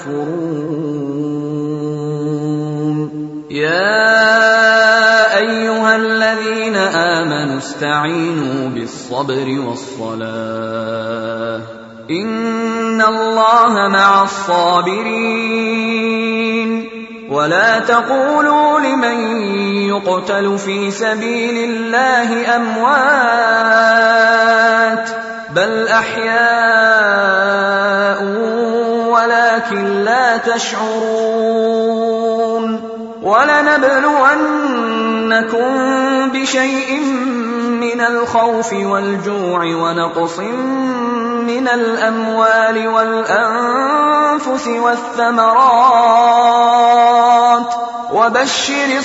تكفرون يا أيها الذين آمنوا استعينوا بالصبر والصلاة إن الله مع الصابرين ولا تقولوا لمن يقتل في سبيل الله أموات بل أحياء ولكن لا تشعرون ولنبلونكم بشيء من الخوف والجوع ونقص من الأموال والأنفس والثمرات وبشر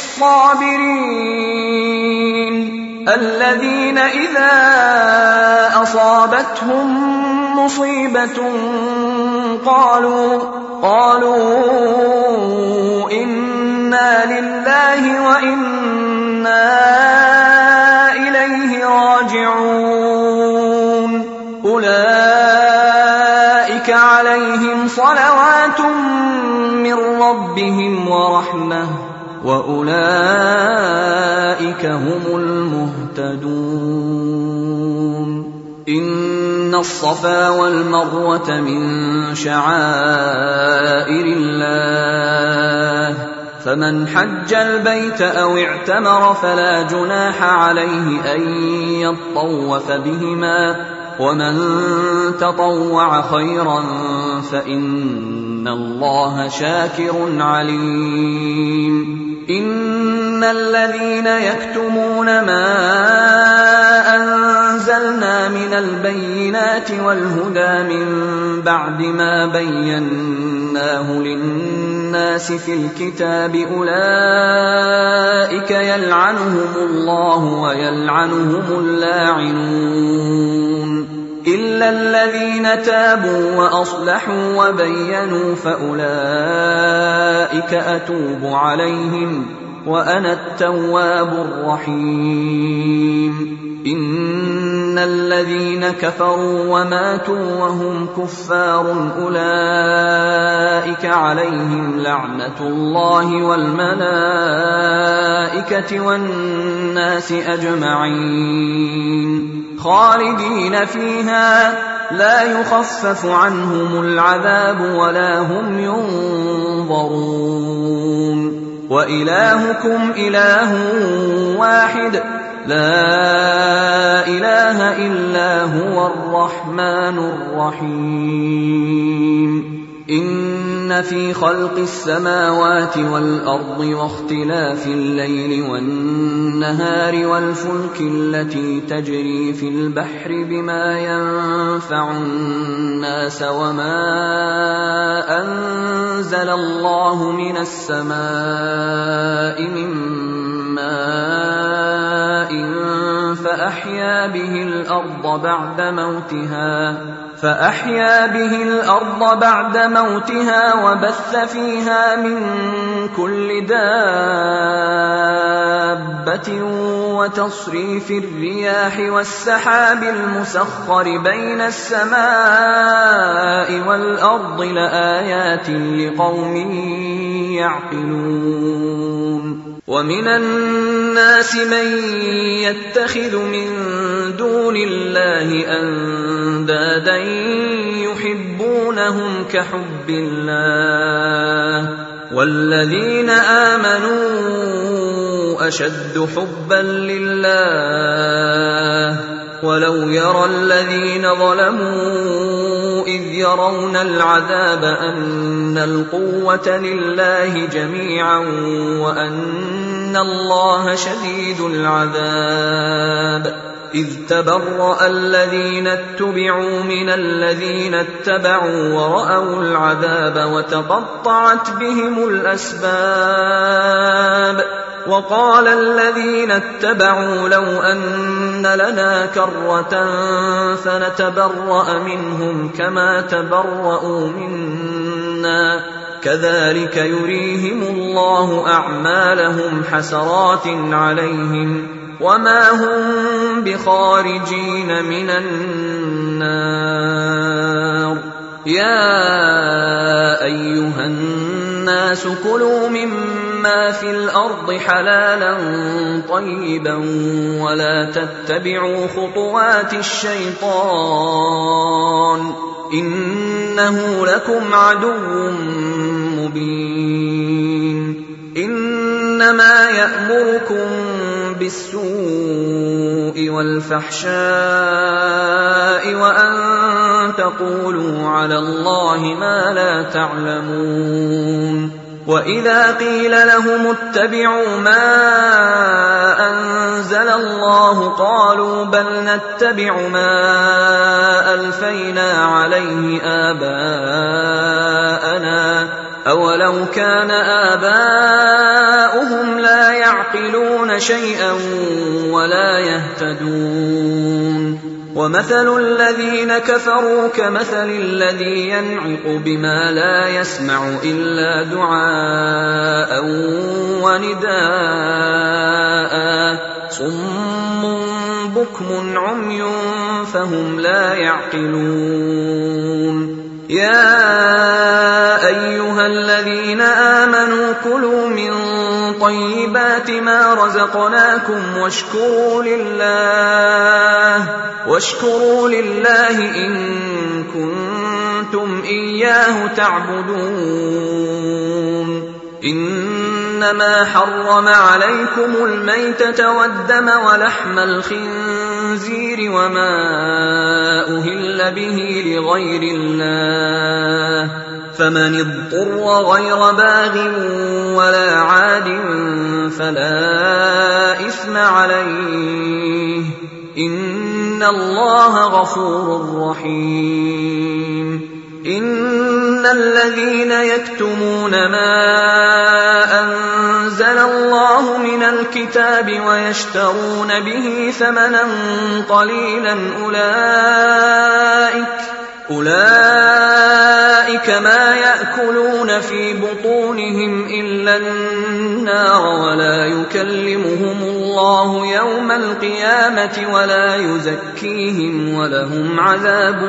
الصابرين الذين إذا أصابتهم مصيبة قالوا إنا لله وإنا إليه راجعون أولئك عليهم صلوات من ربهم ورحمة وأولئك هم المهتدون إن الصفا والمروة من شعائر الله فمن حج البيت أو اعتمر فلا جناح عليه أن يطوف بهما ومن تطوع خيرا فإن الله شاكر عليم إن الذين يكتمون ما أنزلنا من البينات والهدى من بعد ما بيناه للناس في الكتاب أولئك يلعنهم الله ويلعنهم اللاعنون إلا الذين تابوا وأصلحوا وبينوا فأولئك أتوب عليهم وأنا التواب الرحيم إن الذين كفروا وماتوا وهم كفار أولئك عليهم لعنة الله والملائكة والناس أجمعين خالدين فيها لا يخفف عنهم العذاب ولا هم ينظرون وإلهكم إله واحد لا إله إلا هو الرحمن الرحيم إن في خلق السماوات والأرض واختلاف الليل والنهار والفلك التي تجري في البحر بما ينفع الناس وما أنزل الله من السماء من ماء فأحيا به الأرض بعد موتها وبث فيها من كل دابة وتصريف الرياح والسحاب المسخر بين السماء والأرض لآيات لقوم يعقلون ومن الناس من يتخذ من دون الله أندادا يحبونهم كحب الله والذين آمنوا أشد حبا لله ولو يرى الذين ظلموا إذ يرون العذاب أن القوة لله جميعا وأن الله شديد العذاب إذ تبرأ الذين اتبعوا من الذين اتبعوا ورأوا العذاب وتقطعت بهم الأسباب وقال الذين اتبعوا لو أن لنا كرة فنتبرأ منهم كما تبرأوا منا كذلك يريهم الله أعمالهم حسرات عليهم وما هم بخارجين من النار يا أيها الناس كلوا مما في الأرض حلالا طيبا ولا تتبعوا خطوات الشيطان إنه لكم عدو مبين إنما يأمركم بالسوء والفحشاء وأن تقولوا على الله ما لا تعلمون وإذا قيل لهم اتبعوا ما أنزل الله قالوا بل نتبع ما ألفينا عليه آباءنا أولو كان آباؤهم لا يعقلون شيئا ولا يهتدون ومثل الذين كفروا كمثل الذي ينعق بما لا يسمع إلا دعاء ونداء صم بكم عمي فهم لا يعقلون يا أيها الذين آمنوا كلوا من طيبات ما رزقناكم واشكروا لله إن كنتم إياه تعبدون إنما حرم عليكم الميتة والدم ولحم الخنزير وما أهل به لغير الله فمن اضطر غير باغ ولا عاد فلا إثم عليه إن الله غفور رحيم إن الذين يكتمون ما أنزل الله من الكتاب ويشترون به ثمنا قليلا أولئك ما يأكلون في بطونهم إلا النار ولا يكلمهم الله يوم القيامة ولا يزكيهم ولهم عذاب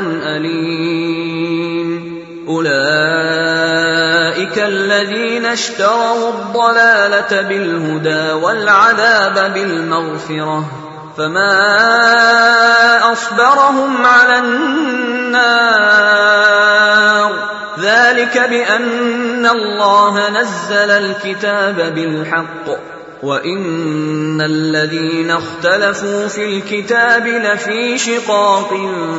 أليم أولئك الذين اشتروا الضلالة بالهدى والعذاب بالمغفرة فما أصبرهم على النار ذلك بأن الله نزل الكتاب بالحق وإن الذين اختلفوا في الكتاب لفي شقاق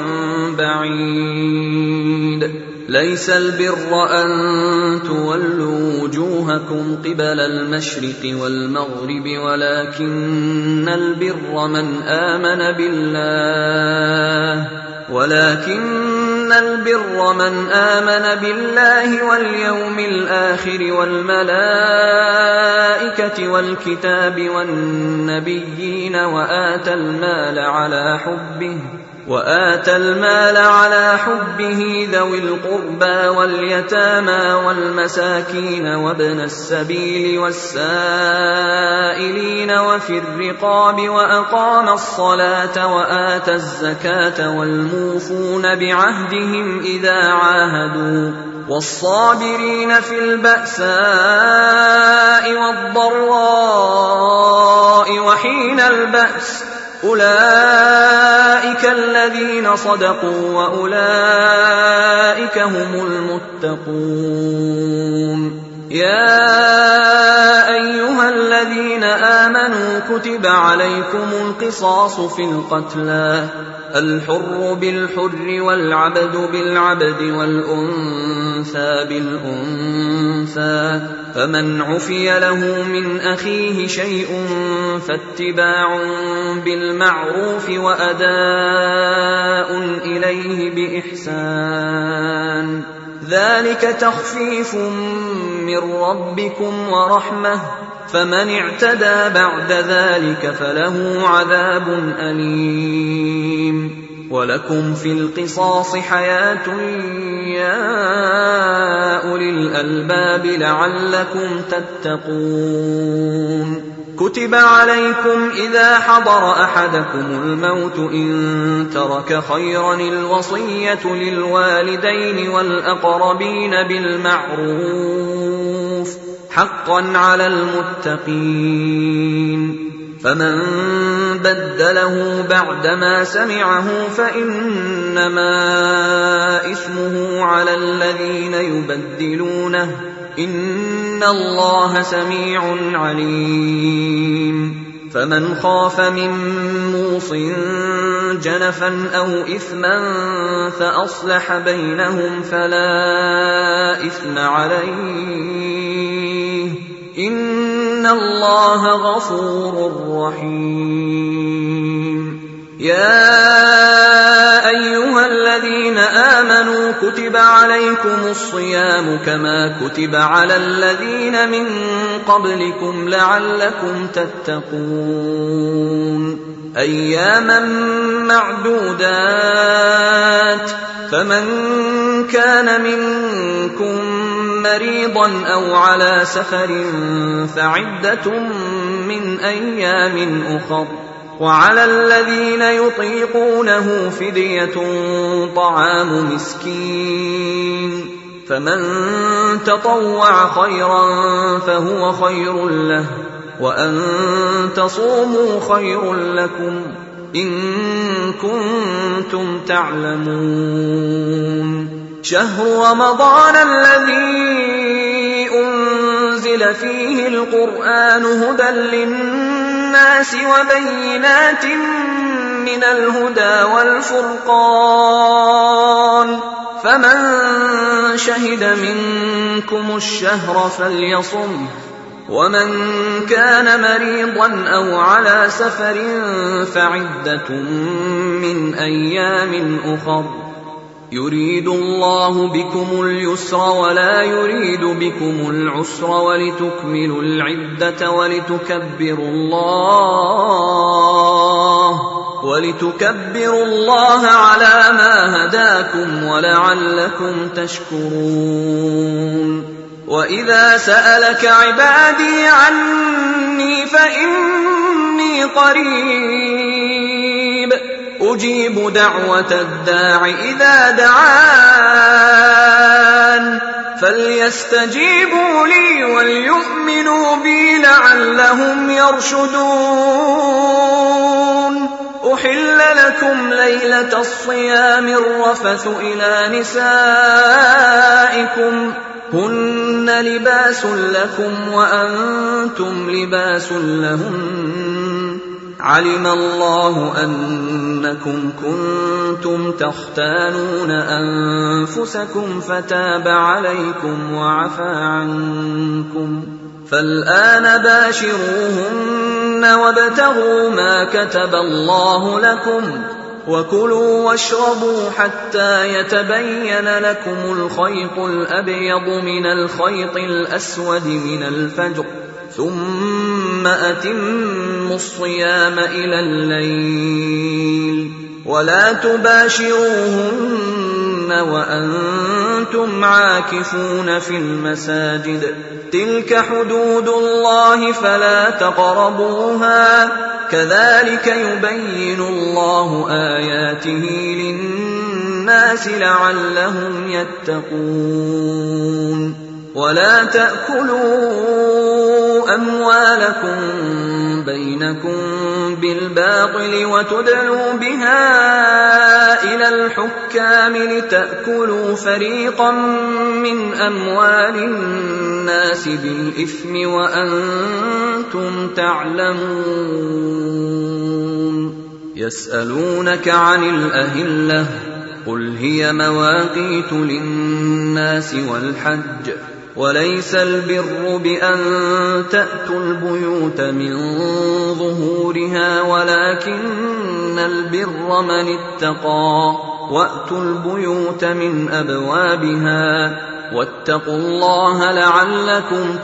بعيد ليس البر أن تولوا وجوهكم قبل المشرق والمغرب ولكن البر من آمن بالله واليوم الآخر والملائكة والكتاب والنبيين وآتى المال على حبه ذوي القربى واليتامى والمساكين وابن السبيل والسائلين وفي الرقاب وأقام الصلاة وآتى الزكاة والموفون بعهدهم إذا عاهدوا والصابرين في البأساء والضراء وحين البأس أولئك الذين صدقوا وأولئك هم المتقون يا أيها الذين آمنوا كتب عليكم القصاص في القتلى الحر بالحر والعبد بالعبد والأنثى بالأنثى فمن عفي له من أخيه شيء فاتباع بالمعروف وأداء إليه بإحسان ذلك تخفيف من ربكم ورحمة فمن اعتدى بعد ذلك فله عذاب أليم ولكم في القصاص حياة يا أولي الألباب لعلكم تتقون كتب عليكم إذا حضر أحدكم الموت إن ترك خيرا الوصية للوالدين والأقربين بالمعروف حقا على المتقين فمن بدله بعدما سمعه فإنما إثمه على الذين يبدلونه إن الله سميع عليم فمن خاف من موص جنفا أو إثما فأصلح بينهم فلا إثم عليه إن الله غفور رحيم يا أيها الذين آمنوا كتب عليكم الصيام كما كتب على الذين من قبلكم لعلكم تتقون أياما معدودات فمن كان منكم مريضا أو على سفر فعدة من أيام أخر وعلى الذين يطيقونه فدية طعام مسكين فمن تطوع خيرا فهو خير له وأن تصوموا خير لكم إن كنتم تعلمون شهر رمضان الذي أنزل فيه القرآن هدى للناس وبينات من الهدى والفرقان فمن شهد منكم الشهر فليصمه ومن كان مريضا أو على سفر فعدة من أيام أخر يريد الله بكم اليسر ولا يريد بكم العسر ولتكملوا العدة ولتكبروا الله على ما هداكم ولعلكم تشكرون وإذا سألك عبادي عني فإني قريب أجيب دعوة الداع إذا دعان فليستجيبوا لي وليؤمنوا بي لعلهم يرشدون أحل لكم ليلة الصيام الرفث إلى نسائكم هن لباس لكم وأنتم لباس لهن علم الله أنكم كنتم تختانون أنفسكم فتاب عليكم وعفى عنكم فالآن باشروهن وابتغوا ما كتب الله لكم وكلوا واشربوا حتى يتبين لكم الخيط الأبيض من الخيط الأسود من الفجر ثم أتموا الصيام إلى الليل ولا تباشروهن وأنتم عاكفون في المساجد تلك حدود الله فلا تقربوها كذلك يبين الله آياته للناس لعلهم يتقون ولا تأكلوا أموالكم بينكم بالباطل وتدلوا بها إلى الحكام لتأكلوا فريقا من أموال الناس بالإثم وأنتم تعلمون يسألونك عن الأهلة قل هي مواقيت للناس والحج وليس البر بأن تأتوا البيوت من ظهورها ولكن البر من اتقى وأتوا البيوت من أبوابها واتقوا الله لعلكم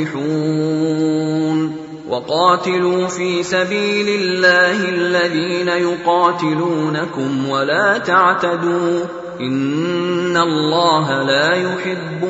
تفلحون وقاتلوا في سبيل الله الذين يقاتلونكم ولا تعتدوا إن الله لا يحب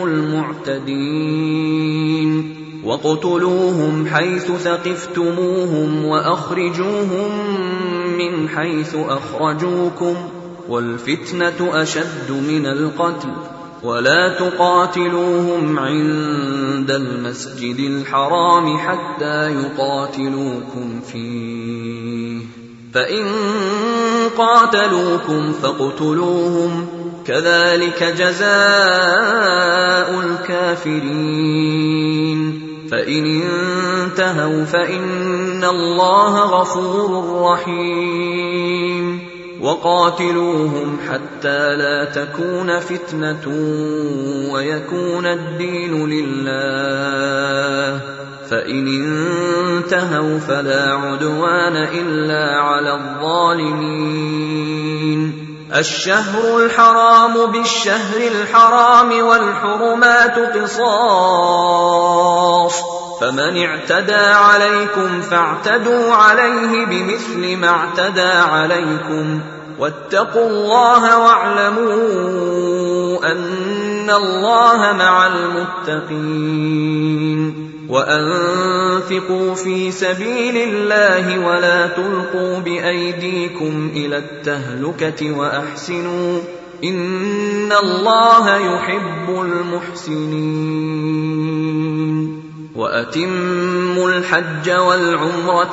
المعتدين واقتلوهم حيث ثقفتموهم وأخرجوهم من حيث أخرجوكم والفتنة أشد من القتل ولا تقاتلوهم عند المسجد الحرام حتى يقاتلوكم فيه فإن قاتلوكم فاقتلوهم كذلك جزاء الكافرين فإن انتهوا فإن الله غفور رحيم وقاتلوهم حتى لا تكون فتنة ويكون الدين لله فإن انتهوا فلا عدوان إلا على الظالمين الشهر الحرام بالشهر الحرام والحرمات قصاص، فمن اعتدى عليكم فاعتدوا عليه بمثل ما اعتدى عليكم، واتقوا الله واعلموا أن الله مع المتقين. وأنفقوا في سبيل الله ولا تلقوا بأيديكم إلى التهلكة وأحسنوا إن الله يحب المحسنين. وأتموا الحج والعمرة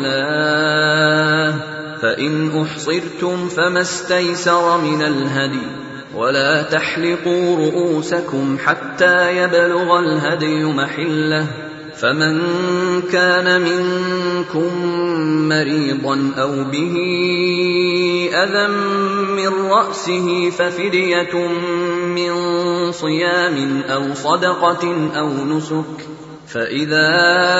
لله، فإن أحصرتم فما استيسر من الهدي، ولا تحلقوا رؤوسكم حتى يبلغ الهدي محله، فمن كان منكم مريضا أو به أذى من رأسه ففدية من صيام أو صدقة أو نسك، فإذا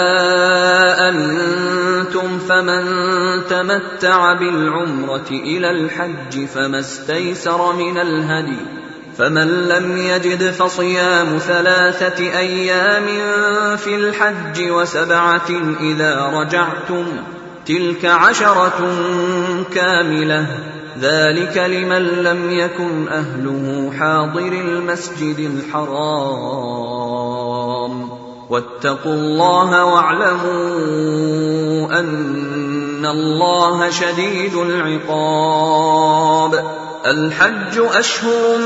أمنتم فمن تمتع بالعمرة إلى الحج فما استيسر من الهدي، فمن لم يجد فصيام 3 أيام في الحج و7 إذا رجعتم، تلك 10 كاملة، ذلك لمن لم يكن أهله حاضر المسجد الحرام. واتقوا الله واعلموا أن الله شديد العقاب. الحج أشهر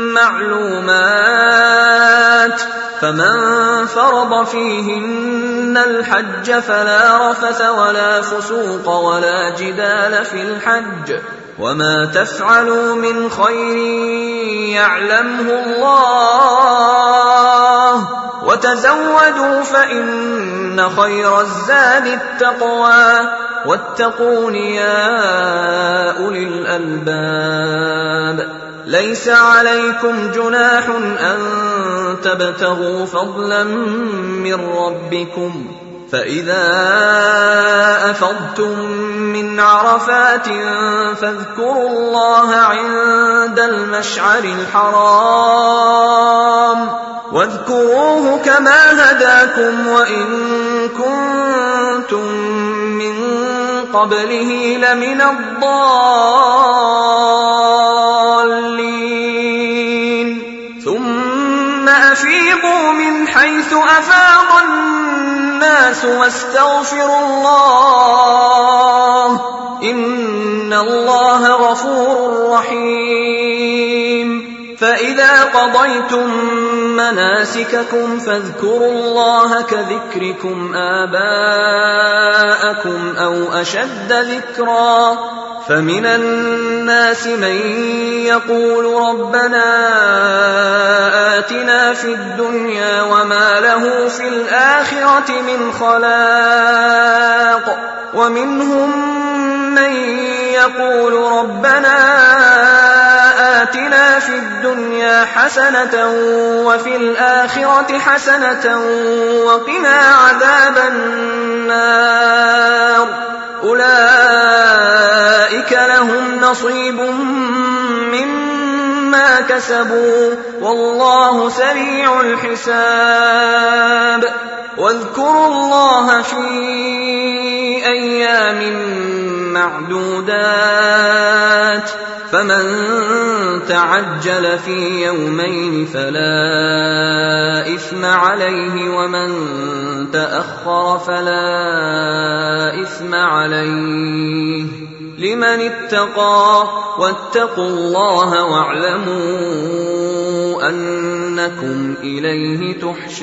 معلومات، فمن فرض فيهن الحج فلا رفث ولا فسوق ولا جدال في الحج، وما تفعلوا من خير يعلمه الله، وتزودوا فإن خير الزاد التقوى، واتقون يا أولي الألباب. ليس عليكم جناح أن تبتغوا فضلا من ربكم، فإذا أفضتم من عرفات فاذكروا الله عند المشعر الحرام، واذكروه كما هداكم وإن كنتم من قبله لمن الضالين. ثم أفيضوا من حيث أفاض الناس واستغفروا الله إن الله غفور رحيم. فإذا قضيتم مناسككم فاذكروا الله كذكركم آباءكم أو أشد ذكرا، فمن الناس من يقول ربنا آتنا في الدنيا وما له في الآخرة من خلاق، ومنهم من يقول ربنا آتنا في الدنيا حسنة وفي الآخرة حسنة وقنا عذاب النار. أولئك لهم نصيب مما كسبوا والله سريع الحساب. واذكروا الله في أيام معدودات، فمن تعجل في يومين فلا إثم عليه، ومن تأخر فلا إثم عليه، لمن اتقى. واتقوا الله واعلموا أنكم إليه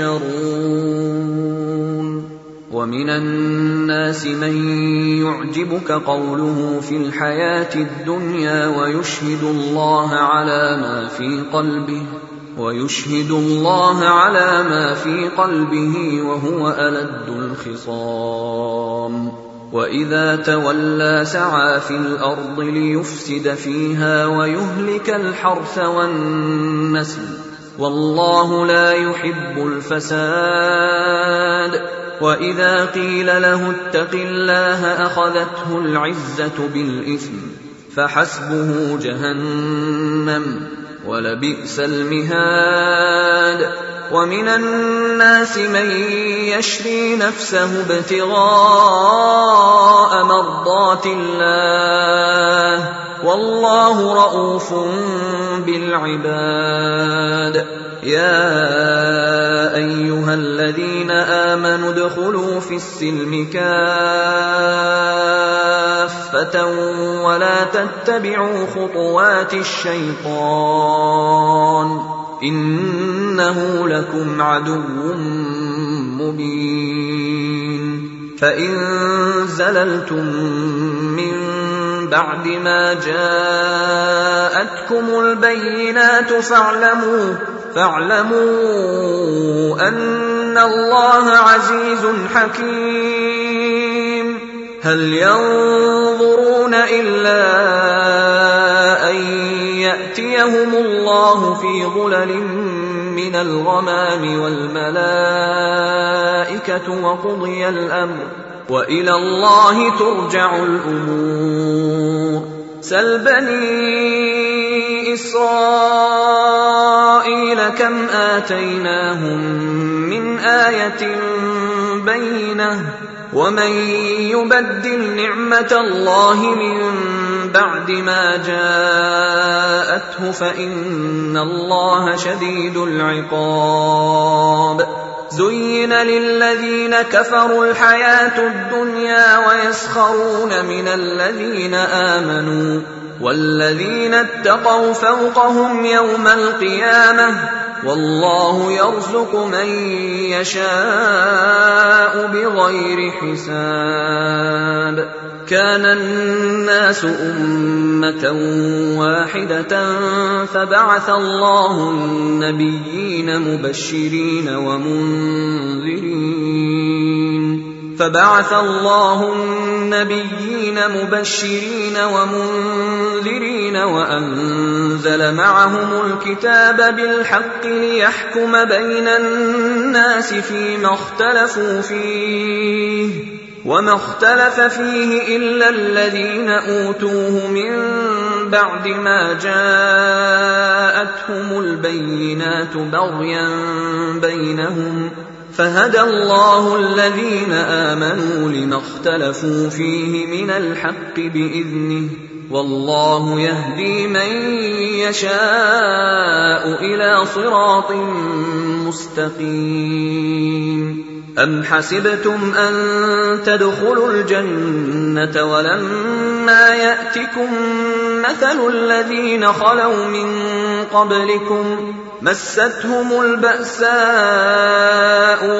تحشرون. ومن الناس من يعجبك قوله في الحياة الدنيا ويشهد الله على ما في قلبه وهو ألد الخصام. وإذا تولى سعى في الأرض ليفسد فيها ويهلك الحرث والنسل، والله لا يحب الفساد. وإذا قيل له اتق الله أخذته العزة بالإثم، فحسبه جهنم ولبئس المهاد. ومن الناس من يشري نفسه ابتغاء مرضات الله والله رءوف بالعباد. يا أيها الذين آمنوا ادخلوا في السلم كافة ولا تتبعوا خطوات الشيطان إنه لكم عدو مبين. فإن زللتم من بعد ما جاءتكم البينات فاعلموا أن الله عزيز حكيم. هل ينظرون إلا أن يأتيهم الله في ظلل من الغمام والملائكة وقضي الأمر وإلى الله ترجع الأمور. سل بني إسرائيل كم آتيناهم من آية بينة ومن يبدل نعمة الله من بعد ما جاءته فإن الله شديد العقاب. زين للذين كفروا الحياة الدنيا ويسخرون من الذين آمنوا والذين اتقوا فوقهم يوم القيامة والله يرزق من يشاء بغير حساب. كان الناس أمة واحدة فبعث الله النبيين مبشرين ومنذرين وأنزل معهم الكتاب بالحق ليحكم بين الناس فيما اختلفوا فيه وما اختلف فيه إلا الذين أوتوه من بعد ما جاءتهم البينات بغيا بينهم فهدى الله الذين آمنوا لما اختلفوا فيه من الحق بإذنه والله يهدي من يشاء إلى صراط مستقيم. أم حسبتم أن تدخلوا الجنة ولما يأتكم مثل الذين خلوا من قبلكم مستهم البأساء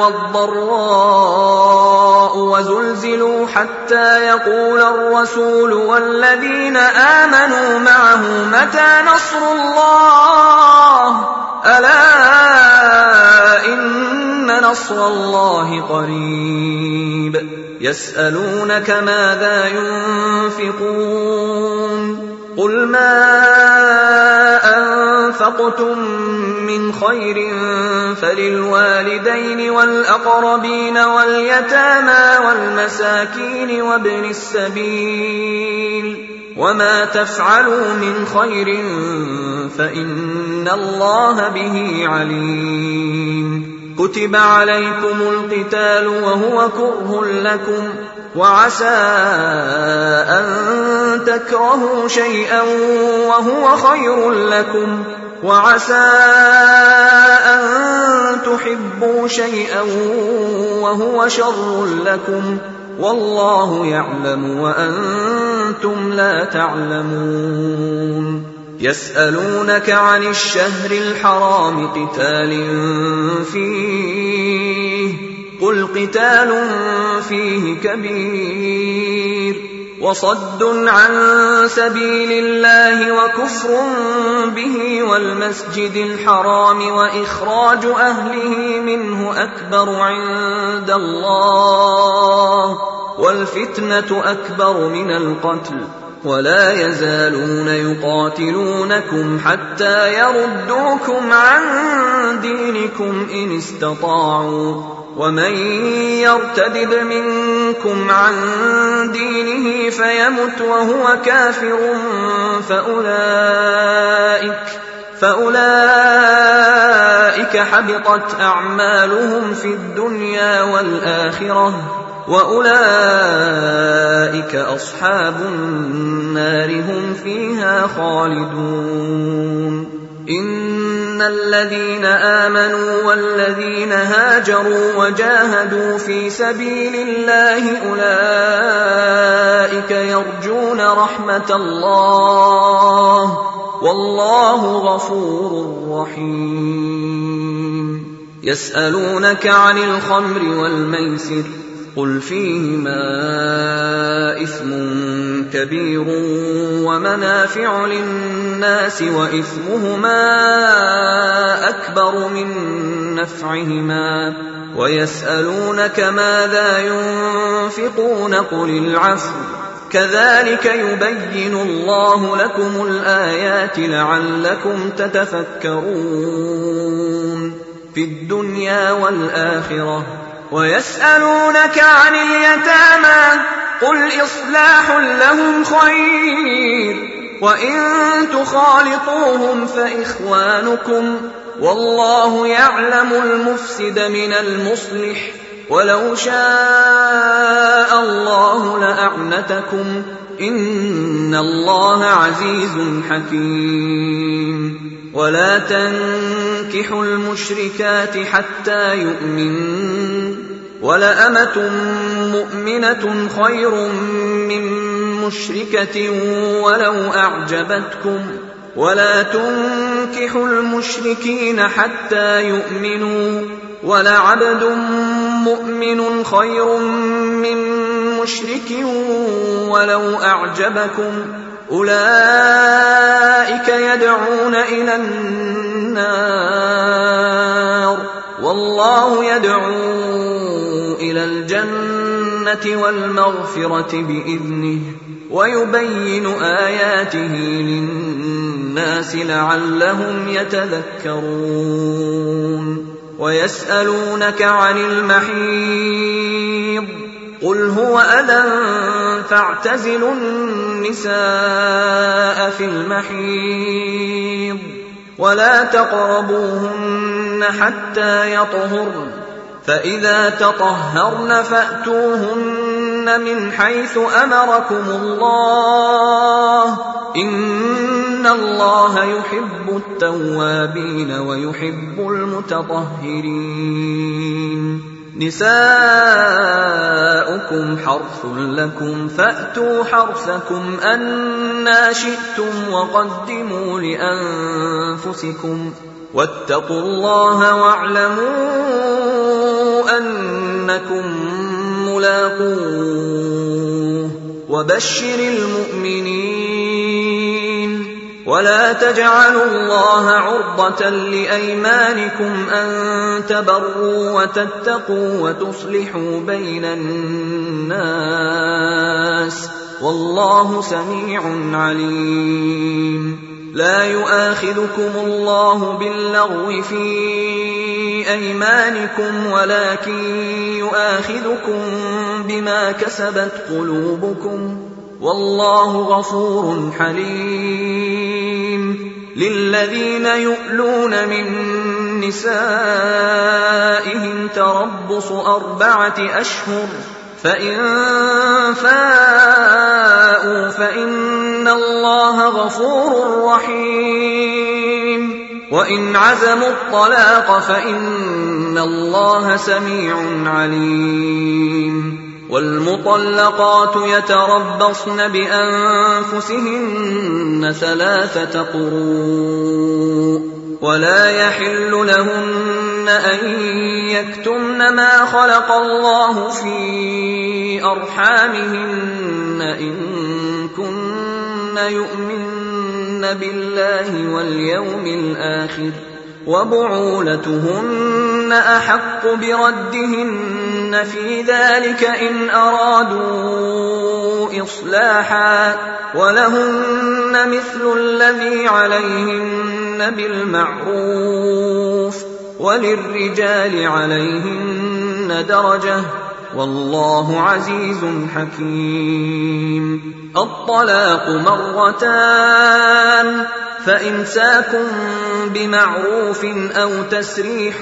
والضراء وزلزلوا حتى يقول الرسول والذين آمنوا معه متى نصر الله ألا إن نصر الله قريب. يسألونك ماذا ينفقون قل ما أنفقتم من خير فللوالدين والأقربين واليتامى والمساكين وابن السبيل وما تفعلوا من خير فإن الله به عليم. كتب عليكم القتال وهو كره لكم وعسى أن تكرهوا شيئا وهو خير لكم وعسى أن تحبوا شيئا وهو شر لكم والله يعلم وأنتم لا تعلمون. يسألونك عن الشهر الحرام قتال فيه قل قتال فيه كبير وصد عن سبيل الله وكفر به والمسجد الحرام وإخراج أهله منه أكبر عند الله والفتنة أكبر من القتل ولا يزالون يقاتلونكم حتى يردوكم عن دينكم إن استطاعوا ومن يرتد منكم عن دينه فيمت وهو كافر فأولئك حبطت أعمالهم في الدنيا والآخرة وأولئك أصحاب النار هم فيها خالدون. إن الذين آمنوا والذين هاجروا وجاهدوا في سبيل الله أولئك يرجون رحمة الله والله غفور رحيم. يسألونك عن الخمر والميسر قل فيهما إثم كبير ومنافع للناس وإثمهما أكبر من نفعهما ويسألونك ماذا ينفقون قل العفو كذلك يبين الله لكم الآيات لعلكم تتفكرون في الدنيا والآخرة. ويسألونك عن اليتامى قل إصلاح لهم خير وإن تخالطوهم فإخوانكم والله يعلم المفسد من المصلح ولو شاء الله لأعنتكم إن الله عزيز حكيم. ولا تنكحوا المشركات حتى يؤمنن ولأمة مؤمنة خير من مشركة ولو أعجبتكم ولا تنكحوا المشركين حتى يؤمنوا ولعبد مؤمن خير من مشرك ولو أعجبكم أولئك يدعون إلى النار والله يدعو إلى الجنة والمغفرة بإذنه ويبين آياته للناس لعلهم يتذكرون. ويسألونك عن المحيض قل هو أذى فاعتزلوا النساء في المحيض ولا تقربوهن حتى يطهرن فإذا تطهرن فأتوهن من حيث أمركم الله إن الله يحب التوابين ويحب المتطهرين. نساؤكم حرث لكم فأتوا حرثكم أنى شئتم وقدموا لأنفسكم واتقوا الله واعلموا أنكم ملاقوه وبشر المؤمنين. ولا تجعلوا الله عرضة لأيمانكم أن تبروا وتتقوا وتصلحوا بين الناس والله سميع عليم. لا يؤاخذكم الله باللغو في أيمانكم ولكن يؤاخذكم بما كسبت قلوبكم والله غفور حليم. للذين يؤلون من نسائهم تربص 4 أشهر فإن فاءوا فإن الله غفور رحيم وإن عزموا الطلاق فإن الله سميع عليم. والمطلقات يتربصن بأنفسهن 3 قروء ولا يحل لهن أن يكتمن ما خلق الله في أرحامهن إن كن يؤمن بالله واليوم الآخر وبعولتهن أحق بردهن في ذلك إن أرادوا إصلاحا ولهن مثل الذي عليهن بالمعروف وللرجال عليهن درجة والله عزيز حكيم. الطلاق مرتان فإمساك بمعروف أو تسريح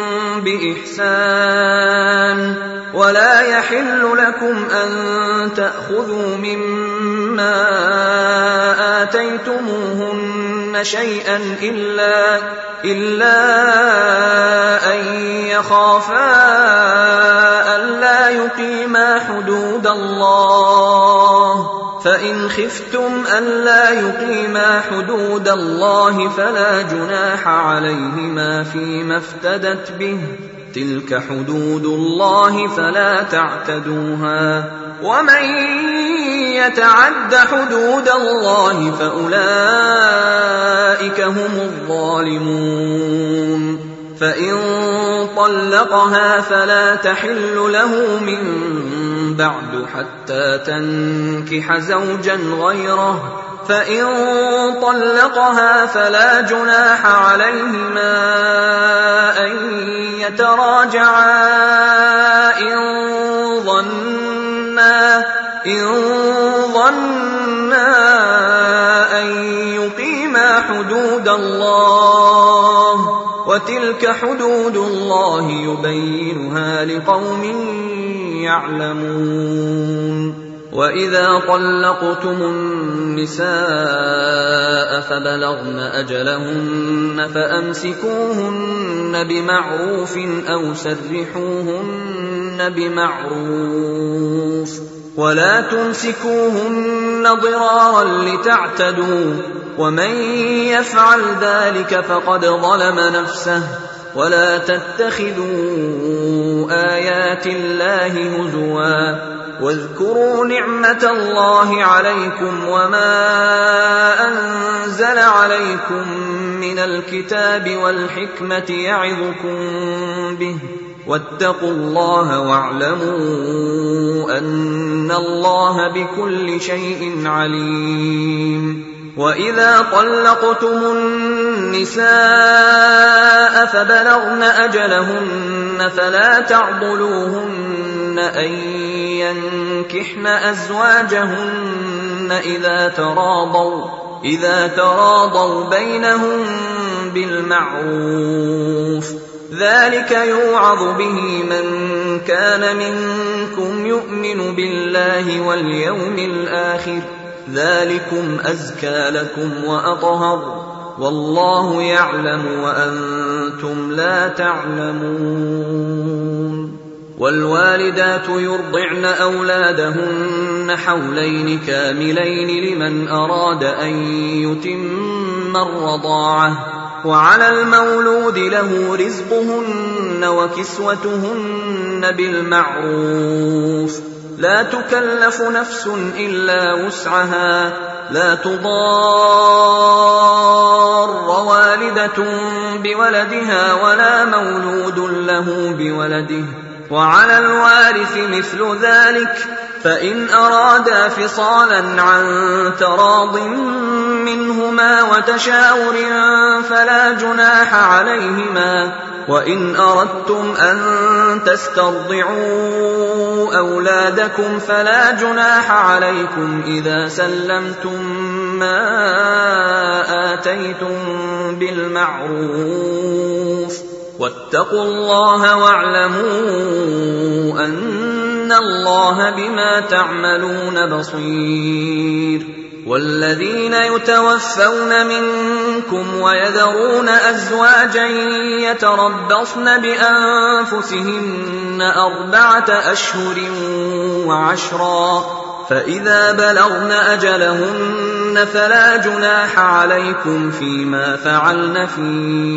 بإحسان ولا يحل لكم أن تأخذوا مما آتيتموهن شيئا إلا أن يخافا ألا يقيما حدود الله فإن خفتم ألا يقيما حدود الله فلا جناح عليهما فيما افتدت به تلك حدود الله فلا تعتدوها ومن يتعد حدود الله فأولئك هم الظالمون. فإن طلقها فلا تحل له من بعد حتى تنكح زوجا غيره فإن طلقها فلا جناح عليهما أن يتراجعا إن ظنا أن يقيما حدود الله وتلك حدود الله يبينها لقوم يعلمون. وإذا طلقتم النساء فبلغن أجلهن فأمسكوهن بمعروف أو سرحوهن بمعروف ولا تمسكوهن ضرارا لتعتدوا ومن يفعل ذلك فقد ظلم نفسه. ولا تتخذوا آيات الله هزوا واذكروا نعمة الله عليكم وما أنزل عليكم من الكتاب والحكمة يعظكم به واتقوا الله واعلموا أن الله بكل شيء عليم. وإذا طلقتم النساء فبلغن أجلهن فلا تعضلوهن أن ينكحن أزواجهن إذا تراضوا بينهم بالمعروف ذلك يوعظ به من كان منكم يؤمن بالله واليوم الآخر ذلكم أزكى لكم وأطهر والله يعلم وأنتم لا تعلمون. والوالدات يرضعن أولادهن حولين كاملين لمن أراد أن يتم الرضاعة وعلى المولود له رزقهن وكسوتهن بالمعروف لا تكلف نفس إلا وسعها لا تضار والدة بولدها ولا مولود له بولده وعلى الوارث مثل ذلك فإن أرادا فصالا عن تراض منهما وتشاور فلا جناح عليهما. وإن أردتم أن تسترضعوا أولادكم فلا جناح عليكم إذا سلمتم ما آتيتم بالمعروف واتقوا الله واعلموا أن الله بما تعملون بصير. والذين يتوفون منكم ويذرون أزواجا يتربصن بأنفسهن 4 أشهر وعشرا فإذا بلغن أجلهن فلا جناح عليكم فيما فعلن في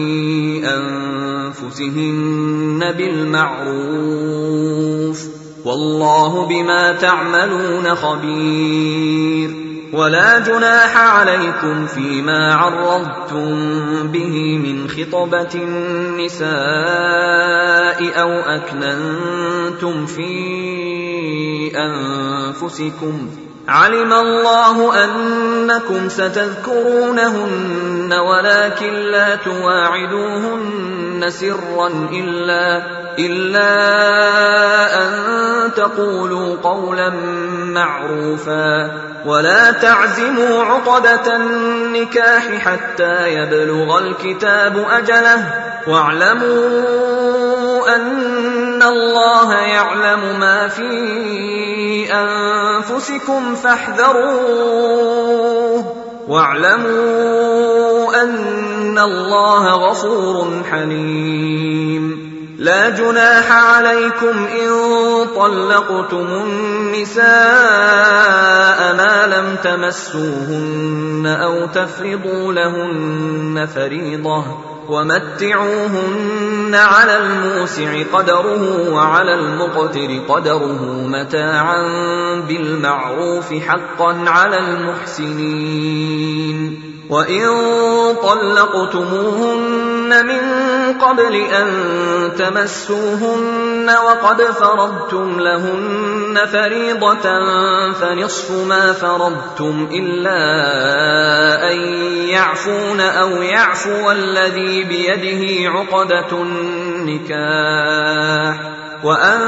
أنفسهن بالمعروف والله بما تعملون خبير. ولا جناح عليكم فيما عرضتم به من خطبة النساء أو أكننتم في أنفسكم علم الله أنكم ستذكرونهن ولكن لا تواعدوهن سرا إلا أن تقولوا قولا معروفا ولا تعزموا عقدة النكاح حتى يبلغ الكتاب أجله واعلموا أن الله يعلم ما في أنفسكم فاحذروه واعلموا أن الله غفور حليم لا جناح عليكم إن طلقتم النساء ما لم تمسوهن أو تفرضوا لهن فريضة ومتعوهن على الموسع قدره وعلى المقتر قدره متاعا بالمعروف حقا على المحسنين وإن طلقتموهن من قبل أن تمسوهن وقد فرضتم لهن فريضة فنصف ما فرضتم إلا أن يعفون أو يعفو الذي بيده عقدة النكاح وأن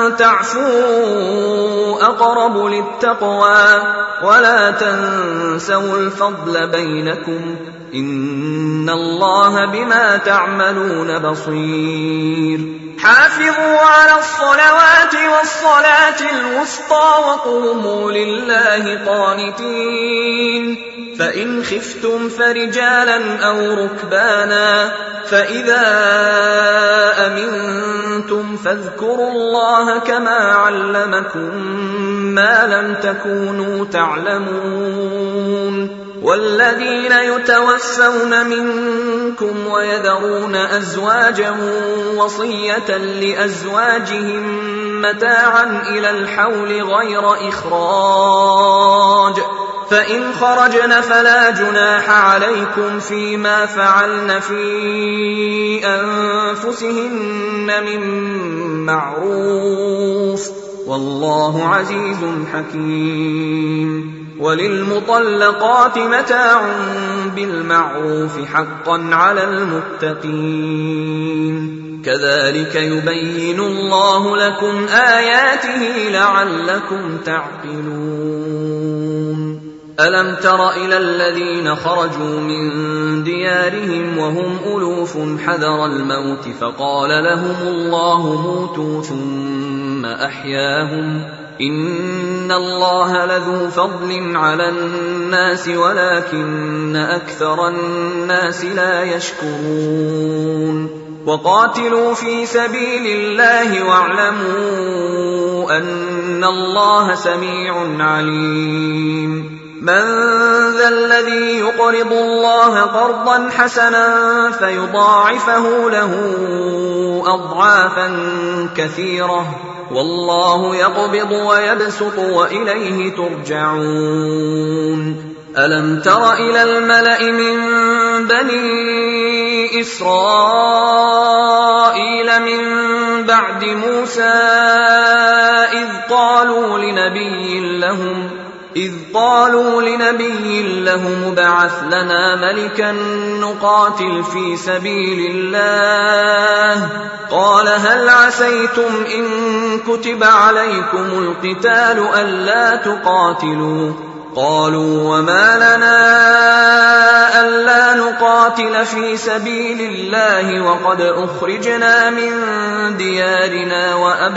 تعفوا أقرب للتقوى ولا تنسوا الفضل بينكم إن الله بما تعملون بصير حافظوا على الصلوات والصلاة الوسطى وقوموا لله قانتين فإن خفتم فرجالا أو ركبانا فإذا أمنتم فاذكروا الله كما علمكم ما لم تكونوا تعلمون والذين يتوفون منكم ويذرون أزواجا وصية لأزواجهم متاعا إلى الحول غير إخراج فإن خرجن فلا جناح عليكم فيما فعلن في أنفسهن من معروف والله عزيز حكيم وللمطلقات متاع بالمعروف حقا على المتقين كذلك يبين الله لكم آياته لعلكم تعقلون ألم تر إلى الذين خرجوا من ديارهم وهم ألوف حذر الموت فقال لهم الله موتوا ثم أحياهم إن الله لذو فضل على الناس ولكن أكثر الناس لا يشكرون وقاتلوا في سبيل الله واعلموا أن الله سميع عليم من ذا الذي يقرض الله قرضا حسنا فيضاعفه له أضعافا كثيرة والله يقبض ويبسط وإليه ترجعون ألم تر إلى الملأ من بني إسرائيل من بعد موسى إذ قالوا لنبي لهم ابعث لنا ملكا نقاتل في سبيل الله قال هل عسيتم إن كتب عليكم القتال ألا تقاتلوا قالوا وما لنا ألا نقاتل في سبيل الله وقد أخرجنا من ديارنا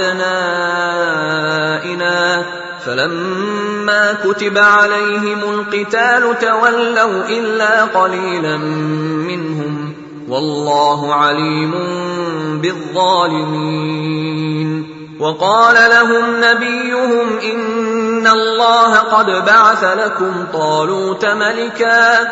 وأبنائنا فلما كتب عليهم القتال تولوا إلا قليلا منهم والله عليم بالظالمين وقال لهم نبيهم إن الله قد بعث لكم طالوت ملكا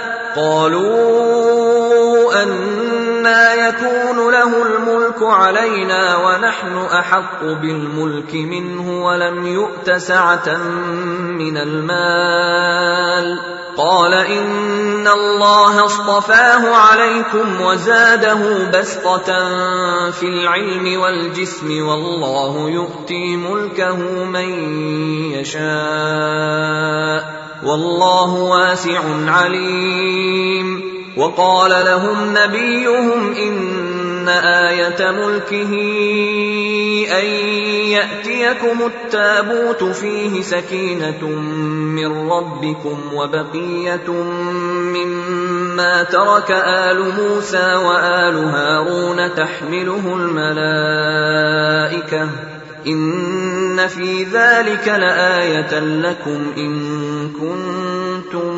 قالوا أنى يكون له الملك علينا ونحن أحق بالملك منه ولم يؤت سعة من المال قال إن الله اصطفاه عليكم وزاده بسطة في العلم والجسم والله يؤتي ملكه من يشاء والله واسع عليم. وقال لهم نبيهم إن آية ملكه أن يأتيكم التابوت فيه سكينة من ربكم وبقية مما ترك آل موسى وآل هارون تحمله الملائكة إن في ذلك لآية لكم إن كنتم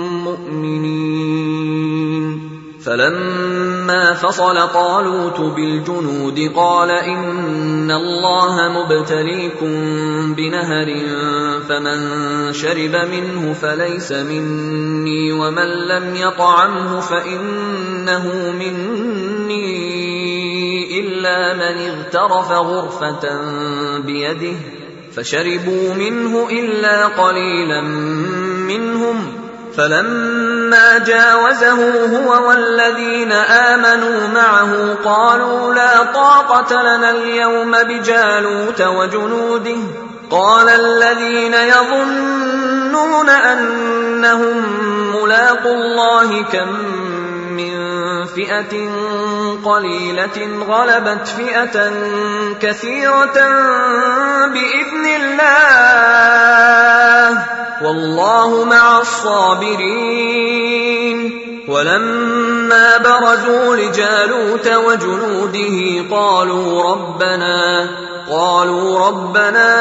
مؤمنين. فلما فصل طالوت بالجنود قال إن الله مبتليكم بنهر فمن شرب منه فليس مني ومن لم يطعمه فإنه مني إلا من اغترف غرفة بيده فشربوا منه إلا قليلا منهم فلما جاوزه هو والذين آمنوا معه قالوا لا طاقة لنا اليوم بجالوت وجنوده. قال الذين يظنون أنهم ملاقو الله كم من فئة قليلة غلبت فئة كثيرة بإذن الله والله مع الصابرين. ولما برزوا لجالوت وجنوده قالوا ربنا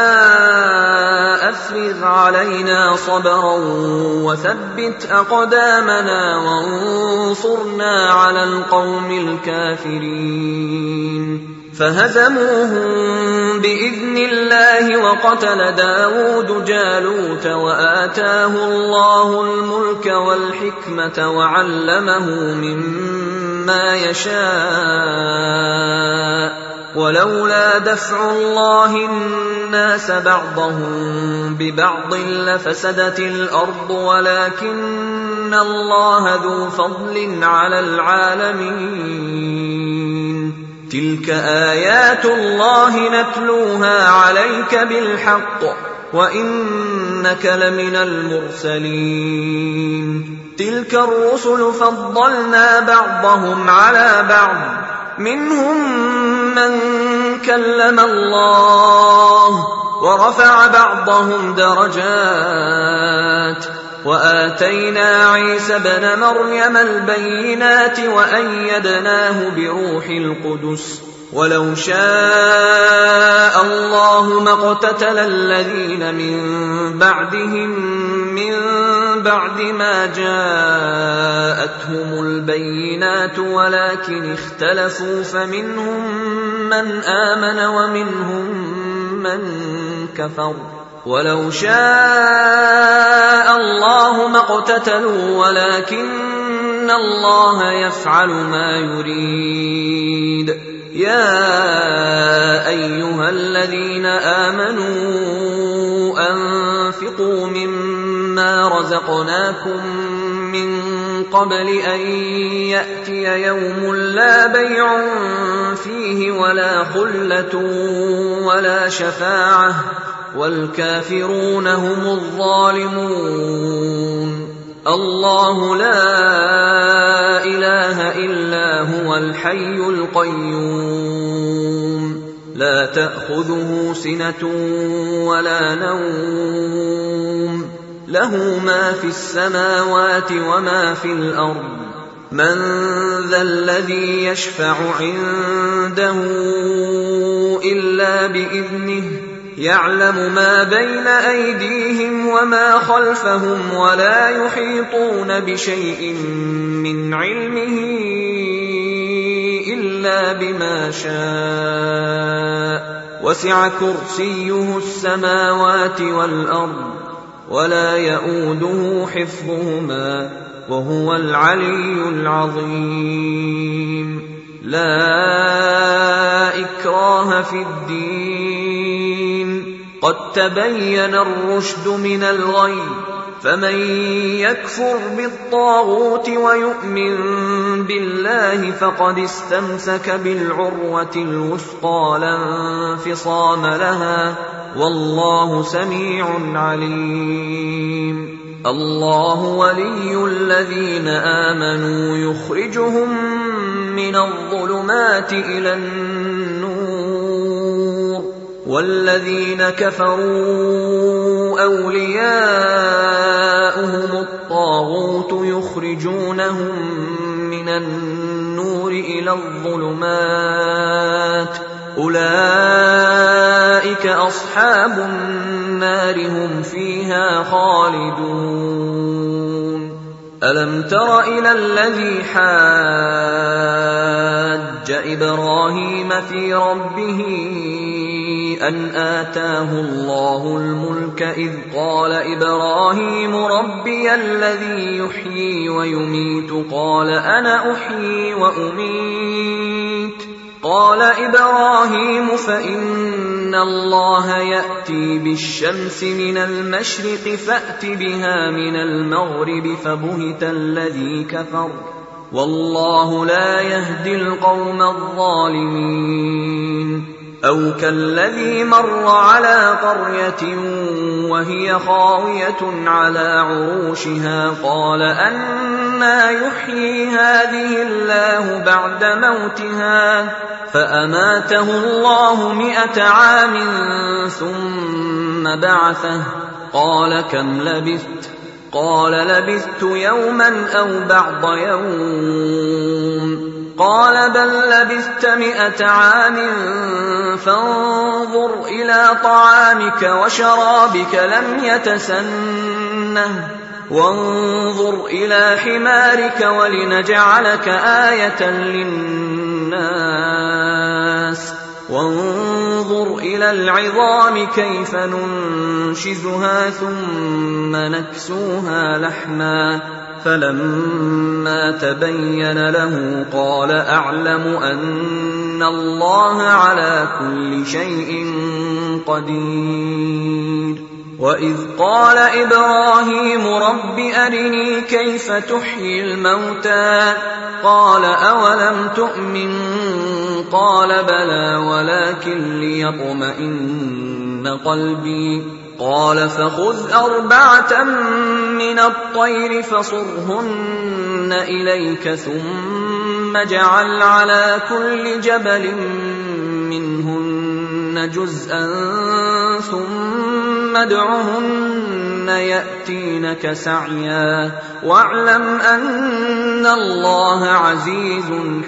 أفرغ علينا صبرا وثبت أقدامنا وانصرنا على القوم الكافرين. فهزموهم بإذن الله وقتل داود جالوت وآتاه الله الملك والحكمة وعلمه مما يشاء ولولا دفع الله الناس بعضهم ببعض لفسدت الأرض ولكن الله ذو فضل على العالمين. تلك آيات الله نتلوها عليك بالحق وإنك لمن المرسلين. تلك الرسل فضلنا بعضهم على بعض منهم من كلم الله ورفع بعضهم درجات وآتينا عيسى ابن مريم البينات وأيدناه بروح القدس ولو شاء الله ما اقتتل الذين من بعدهم من بعد ما جاءتهم البينات ولكن اختلفوا فمنهم من آمن ومنهم من كفر ولو شاء الله ما اقتتلوا ولكن الله يفعل ما يريد. يا أيها الذين آمنوا أنفقوا مما رزقناكم من قبل أن يأتي يوم لا بيع فيه ولا خلة ولا شفاعة والكافرون هم الظالمون. الله لا إله إلا هو الحي القيوم لا تأخذه سنة ولا نوم له ما في السماوات وما في الأرض. من ذا الذي يشفع عنده إلا بإذنه يعلم ما بين أيديهم وما خلفهم ولا يحيطون بشيء من علمه إلا بما شاء وسع كرسيه السماوات والأرض ولا يئوده حفظهما وهو العلي العظيم. لا إكراه في الدين قد تبين الرشد من الغي فمن يكفر بالطاغوت ويؤمن بالله فقد استمسك بالعروة الوثقى لا انفصام لها، والله سميع عليم. الله ولي الذين آمنوا يخرجهم من الظلمات إلى النور، والذين كفروا أولياؤهم الطاغوت يخرجونهم من النور إلى الظلمات، أولئك أصحاب النار هم فيها خالدون. ألم تر إلى الذي حاج إبراهيم في ربه أن آتاه الله الملك إذ قال إبراهيم ربي الذي يحيي ويميت قال أنا أحيي وأميت، قال إبراهيم فإن الله يأتي بالشمس من المشرق فأت بها من المغرب فبهت الذي كفر، والله لا يهدي القوم الظالمين. أو كالذي مر على قرية وهي خاوية على عروشها قال أنى يحيي هذه الله بعد موتها، فأماته الله 100 عام ثم بعثه، قال كم لبثت؟ قال لبثت يوما أو بعض يوم، قال بل لبثت 100 عام فانظر إلى طعامك وشرابك لم يتسنه، وانظر إلى حمارك ولنجعلك آية للناس، وانظر إلى العظام كيف ننشزها ثم نكسوها لحما، فلما تبين له قال أعلم أن الله على كل شيء قدير. وإذ قال إبراهيم رب أرني كيف تحيي الموتى، قال أولم تؤمن؟ قال بلى ولكن ليطمئن قلبي، قال فخذ 4 من الطير فصرهن إليك ثم اجعل على كل جبل منهن جزءا ثم ادعهن يأتينك سعيا، واعلم أن الله عزيز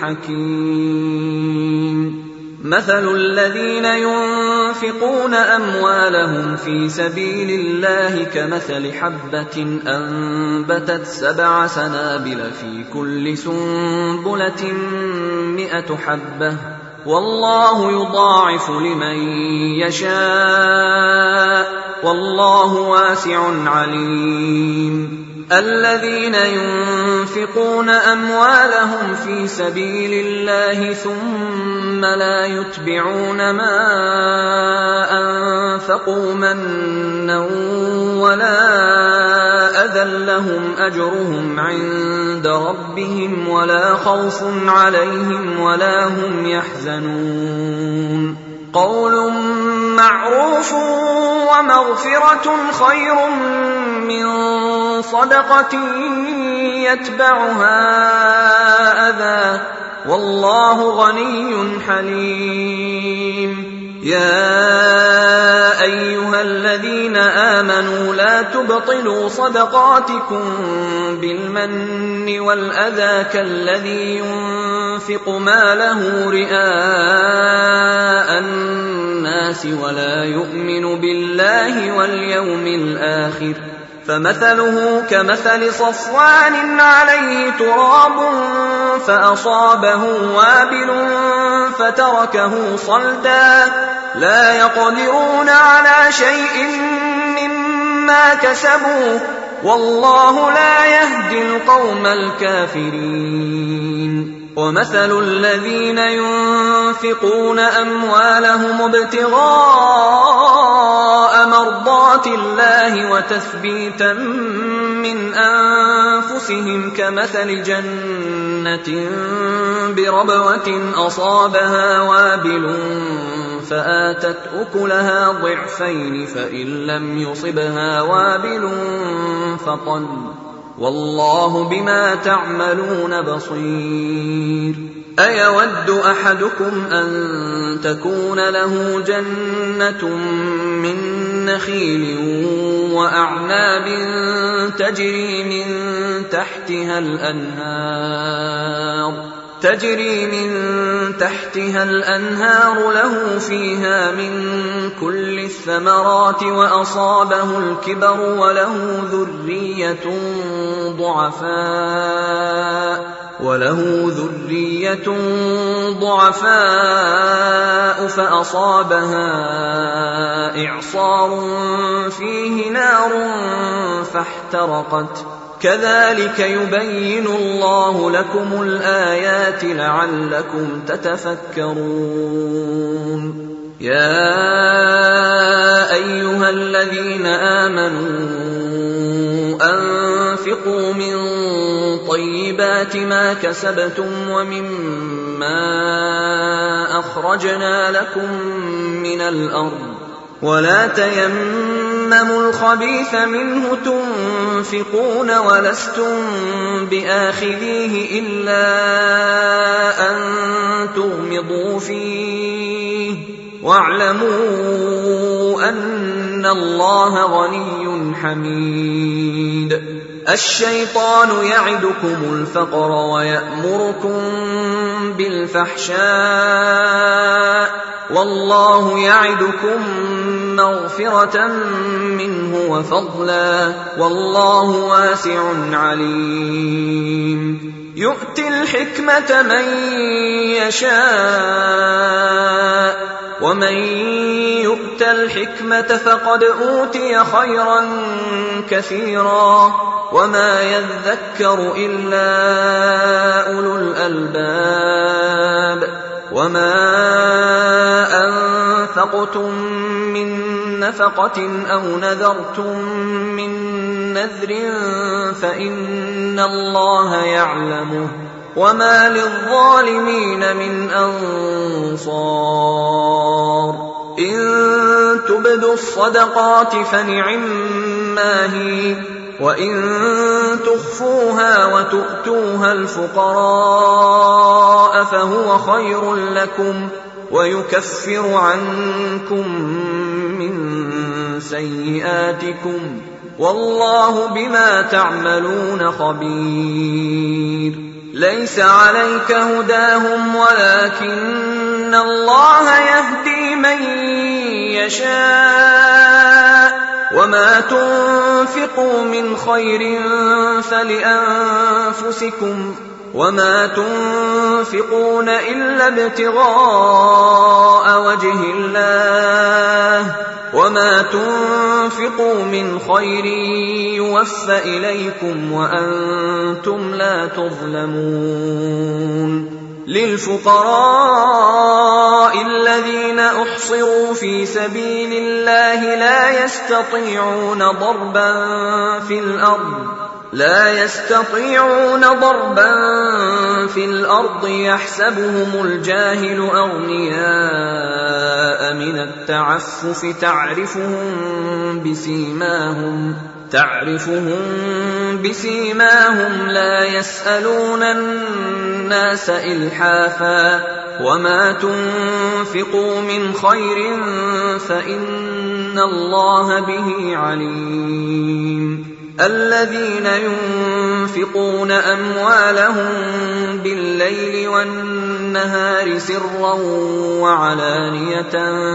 حكيم. مثل الذين ينفقون أموالهم في سبيل الله كمثل حبة أنبتت 7 سنابل في كل سنبلة 100 حبة، والله يضاعف لمن يشاء، والله واسع عليم. الذين ينفقون أموالهم في سبيل الله ثم لا يتبعون ما أنفقوا منا ولا أذى لهم أجرهم عند ربهم ولا خوف عليهم ولا هم يحزنون. قول معروف ومغفرة خير من صدقة يتبعها أذى، والله غني حليم. يا أيها الذين آمنوا لا تبطلوا صدقاتكم بالمن والأذى كالذي ينفق ماله رئاء الناس ولا يؤمن بالله واليوم الآخر، فمثله كمثل صفوان عليه تراب فأصابه وابل فتركه صلدا، لا يقدرون على شيء مما كسبوا، والله لا يهدي القوم الكافرين. ومثل الذين ينفقون أموالهم ابتغاء مرضات الله الله وتثبيتا من أنفسهم كمثل جنة بربوة أصابها وابل فآتت أكلها ضعفين فإن لم يصبها وابل فطل والله بما تعملون بصير. أيود أحدكم أن تكون له جنة من نخيل وأعناب تجري من تحتها الأنهار له فيها من كل الثمرات وأصابه الكبر وله ذرية ضعفاء فأصابها إعصار فيه نار فاحترقت كذلك يبين الله لكم الآيات لعلكم تتفكرون. يا أيها الذين آمنوا أنفقوا من طيبات ما كسبتم ومما أخرجنا لكم من الأرض ولا تيمموا الخبيث منه تنفقون ولستم بآخذيه إلا أن تغمضوا فيه واعلموا أن الله غني حميد. الشيطان يعدكم الفقر ويأمركم بالفحشاء والله يعدكم مغفرة منه وفضلا والله واسع عليم. يؤتي الحكمة من يشاء ومن يؤت الحكمة فقد أوتي خيرا كثيرا وما يذكر إلا أولو الألباب. وما أنفقتم من نفقة أو نذرتم من نذر فإن الله يعلمه وما للظالمين من أنصار. إن تبدوا الصدقات فنعما هي وإن تخفوها وتؤتوها الفقراء فهو خير لكم ويكفر عنكم من سيئاتكم والله بما تعملون خبير. ليس عليك هداهم ولكن الله يهدي من يشاء وما تنفقوا من خير فلأنفسكم وما تنفقون إلا ابتغاء وجه الله وما تنفقوا من خير يوفى إليكم وأنتم لا تظلمون. للفقراء الذين أحصروا في سبيل الله لا يستطيعون ضربا في الأرض يحسبهم الجاهل أغنياء من التعفف تعرفهم بسيماهم لا يسألون الناس إلحافا وما تنفقوا من خير فإن الله به عليم. الذين ينفقون أموالهم بالليل والنهار سرا وعلانية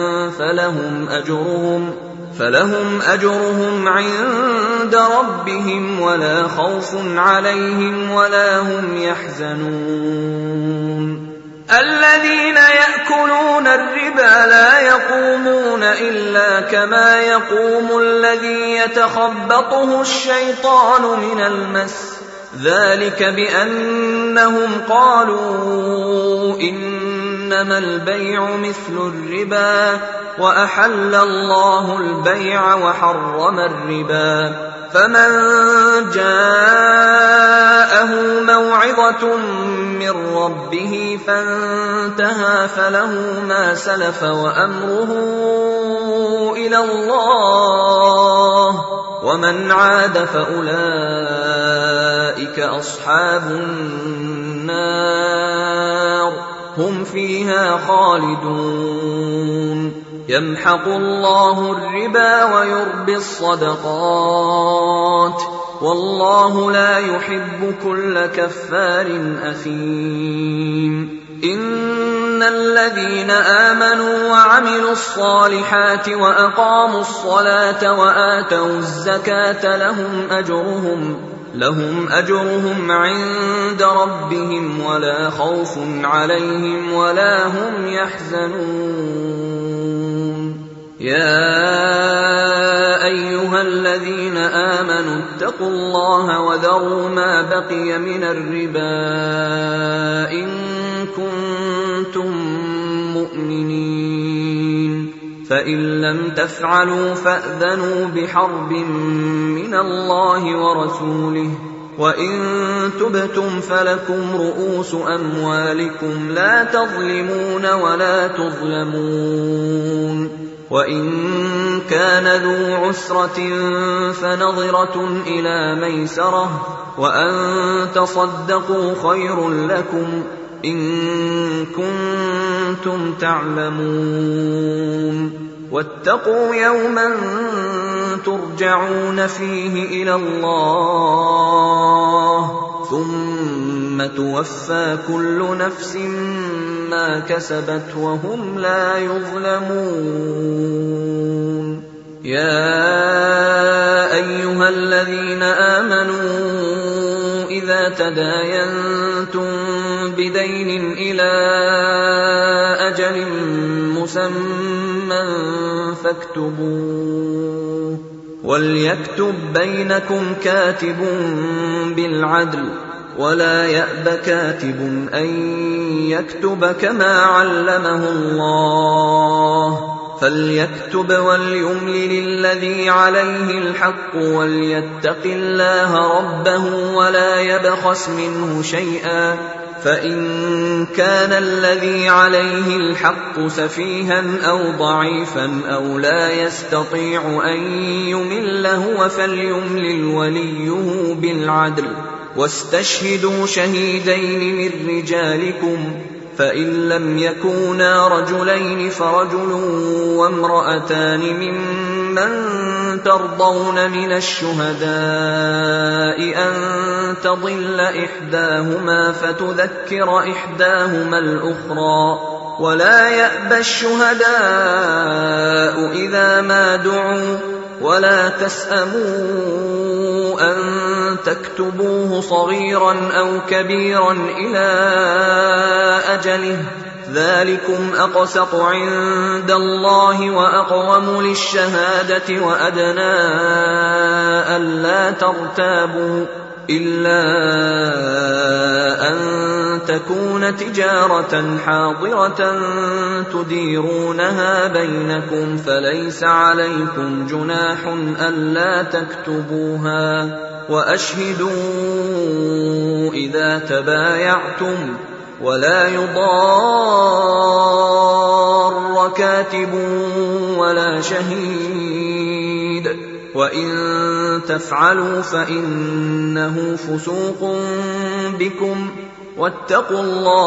فلهم أجرهم عند ربهم ولا خوف عليهم ولا هم يحزنون. الذين يأكلون الربا لا يقومون إلا كما يقوم الذي يتخبطه الشيطان من ذلك بأنهم قالوا إن إنما البيع مثل الربا وأحل الله البيع وحرم الربا فمن جاءه موعظة من ربه فانتهى فله ما سلف وأمره إلى الله ومن عاد فأولئك أصحاب النار هم فيها خالدون يمحق الله الربا ويربي الصدقات والله لا يحب كل كفار أثيم إن الذين آمنوا وعملوا الصالحات وأقاموا الصلاة وآتوا الزكاة لهم أجرهم عند ربهم ولا خوف عليهم ولا هم يحزنون يا أيها الذين آمنوا اتقوا الله وذروا ما بقي من الربا إن كنتم مؤمنين فإن لم تفعلوا فأذنوا بحرب من الله ورسوله وإن تبتم فلكم رؤوس أموالكم لا تظلمون ولا تظلمون وإن كان ذو عسرة فنظرة إلى ميسرة وأن تصدقوا خير لكم إن كنتم تعلمون واتقوا يوما ترجعون فيه إلى الله ثم توفى كل نفس ما كسبت وهم لا يظلمون يا أيها الذين آمنوا إذا تداينتم بدين إلى أجل مسمى فاكتبوه وليكتب بينكم كاتب بالعدل ولا يأب كاتب أن يكتب كما علمه الله فليكتب وليملل الذي عليه الحق وليتق الله ربه ولا يبخس منه شيئا فإن كان الذي عليه الحق سفيها أو ضعيفا أو لا يستطيع أن يمل هو فليملل وليه بالعدل واستشهدوا شهيدين من رجالكم فإن لم يكونا رجلين فرجل وامرأتان ممن ترضون من الشهداء أن تضل إحداهما فتذكر إحداهما الأخرى ولا يأبى الشهداء إذا ما دعوا ولا تسأموا أن تكتبوه صغيرا أو كبيرا إلى أجله ذلكم أقسط عند الله وأقوم للشهادة وأدنى ألا ترتابوا إلا أن تكون تجارة حاضرة تديرونها بينكم فليس عليكم جناح ألا تكتبوها وأشهدوا إذا تبايعتم ولا يضار كاتب ولا شهيد وإن تفعلوا فإنه فسوق بكم واتقوا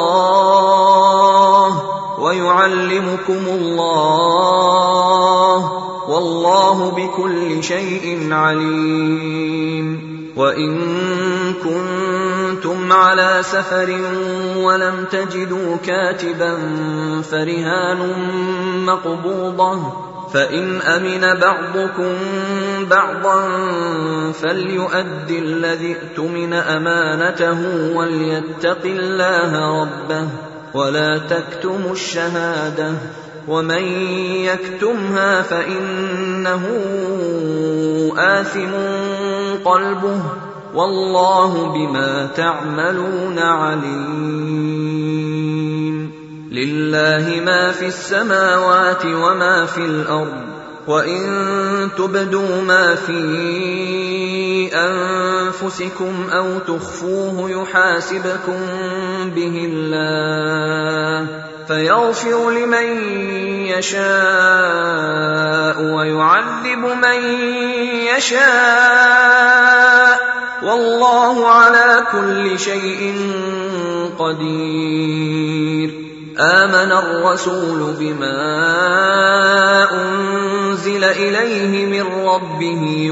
الله ويعلمكم الله والله بكل شيء عليم وإن كنتم على سفر ولم تجدوا كاتبا فرهان مقبوضة فإن أمن بعضكم بعضا فليؤد الذي اؤتمن أمانته وليتق الله ربه ولا تكتموا الشهادة ومن يكتمها فإنه آثم قلبه والله بما تعملون عليم لله ما في السماوات وما في الأرض وإن تبدوا ما في أنفسكم أو تخفوه يحاسبكم به الله فيغفر لمن يشاء ويعذب من يشاء والله على كل شيء قدير. آمن الرسول بما أنزل إليه من ربه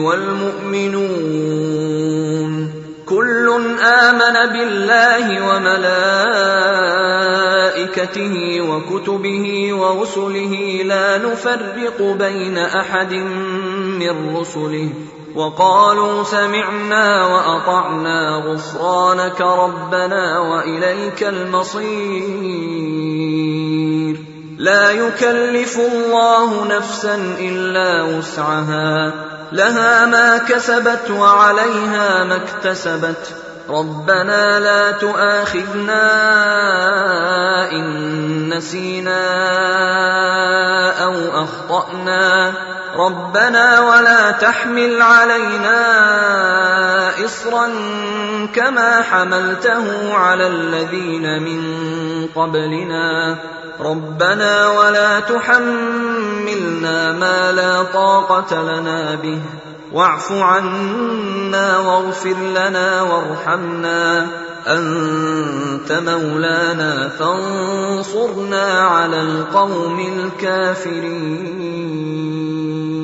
والمؤمنون كل آمن بالله وملائكته وكتبه ورسله لا نفرق بين أحد من رسله وقالوا سمعنا وأطعنا غفرانك ربنا وإليك المصير. لا يكلف الله نفسا إلا وسعها لها ما كسبت وعليها ما اكتسبت ربنا لا تؤاخذنا إن نسينا أو أخطأنا ربنا ولا تحمل علينا إصرا كما حملته على الذين من قبلنا ربنا ولا تحملنا ما لا طاقة لنا به واعف عنا واغفر لنا وارحمنا أنت مولانا فانصرنا على القوم الكافرين.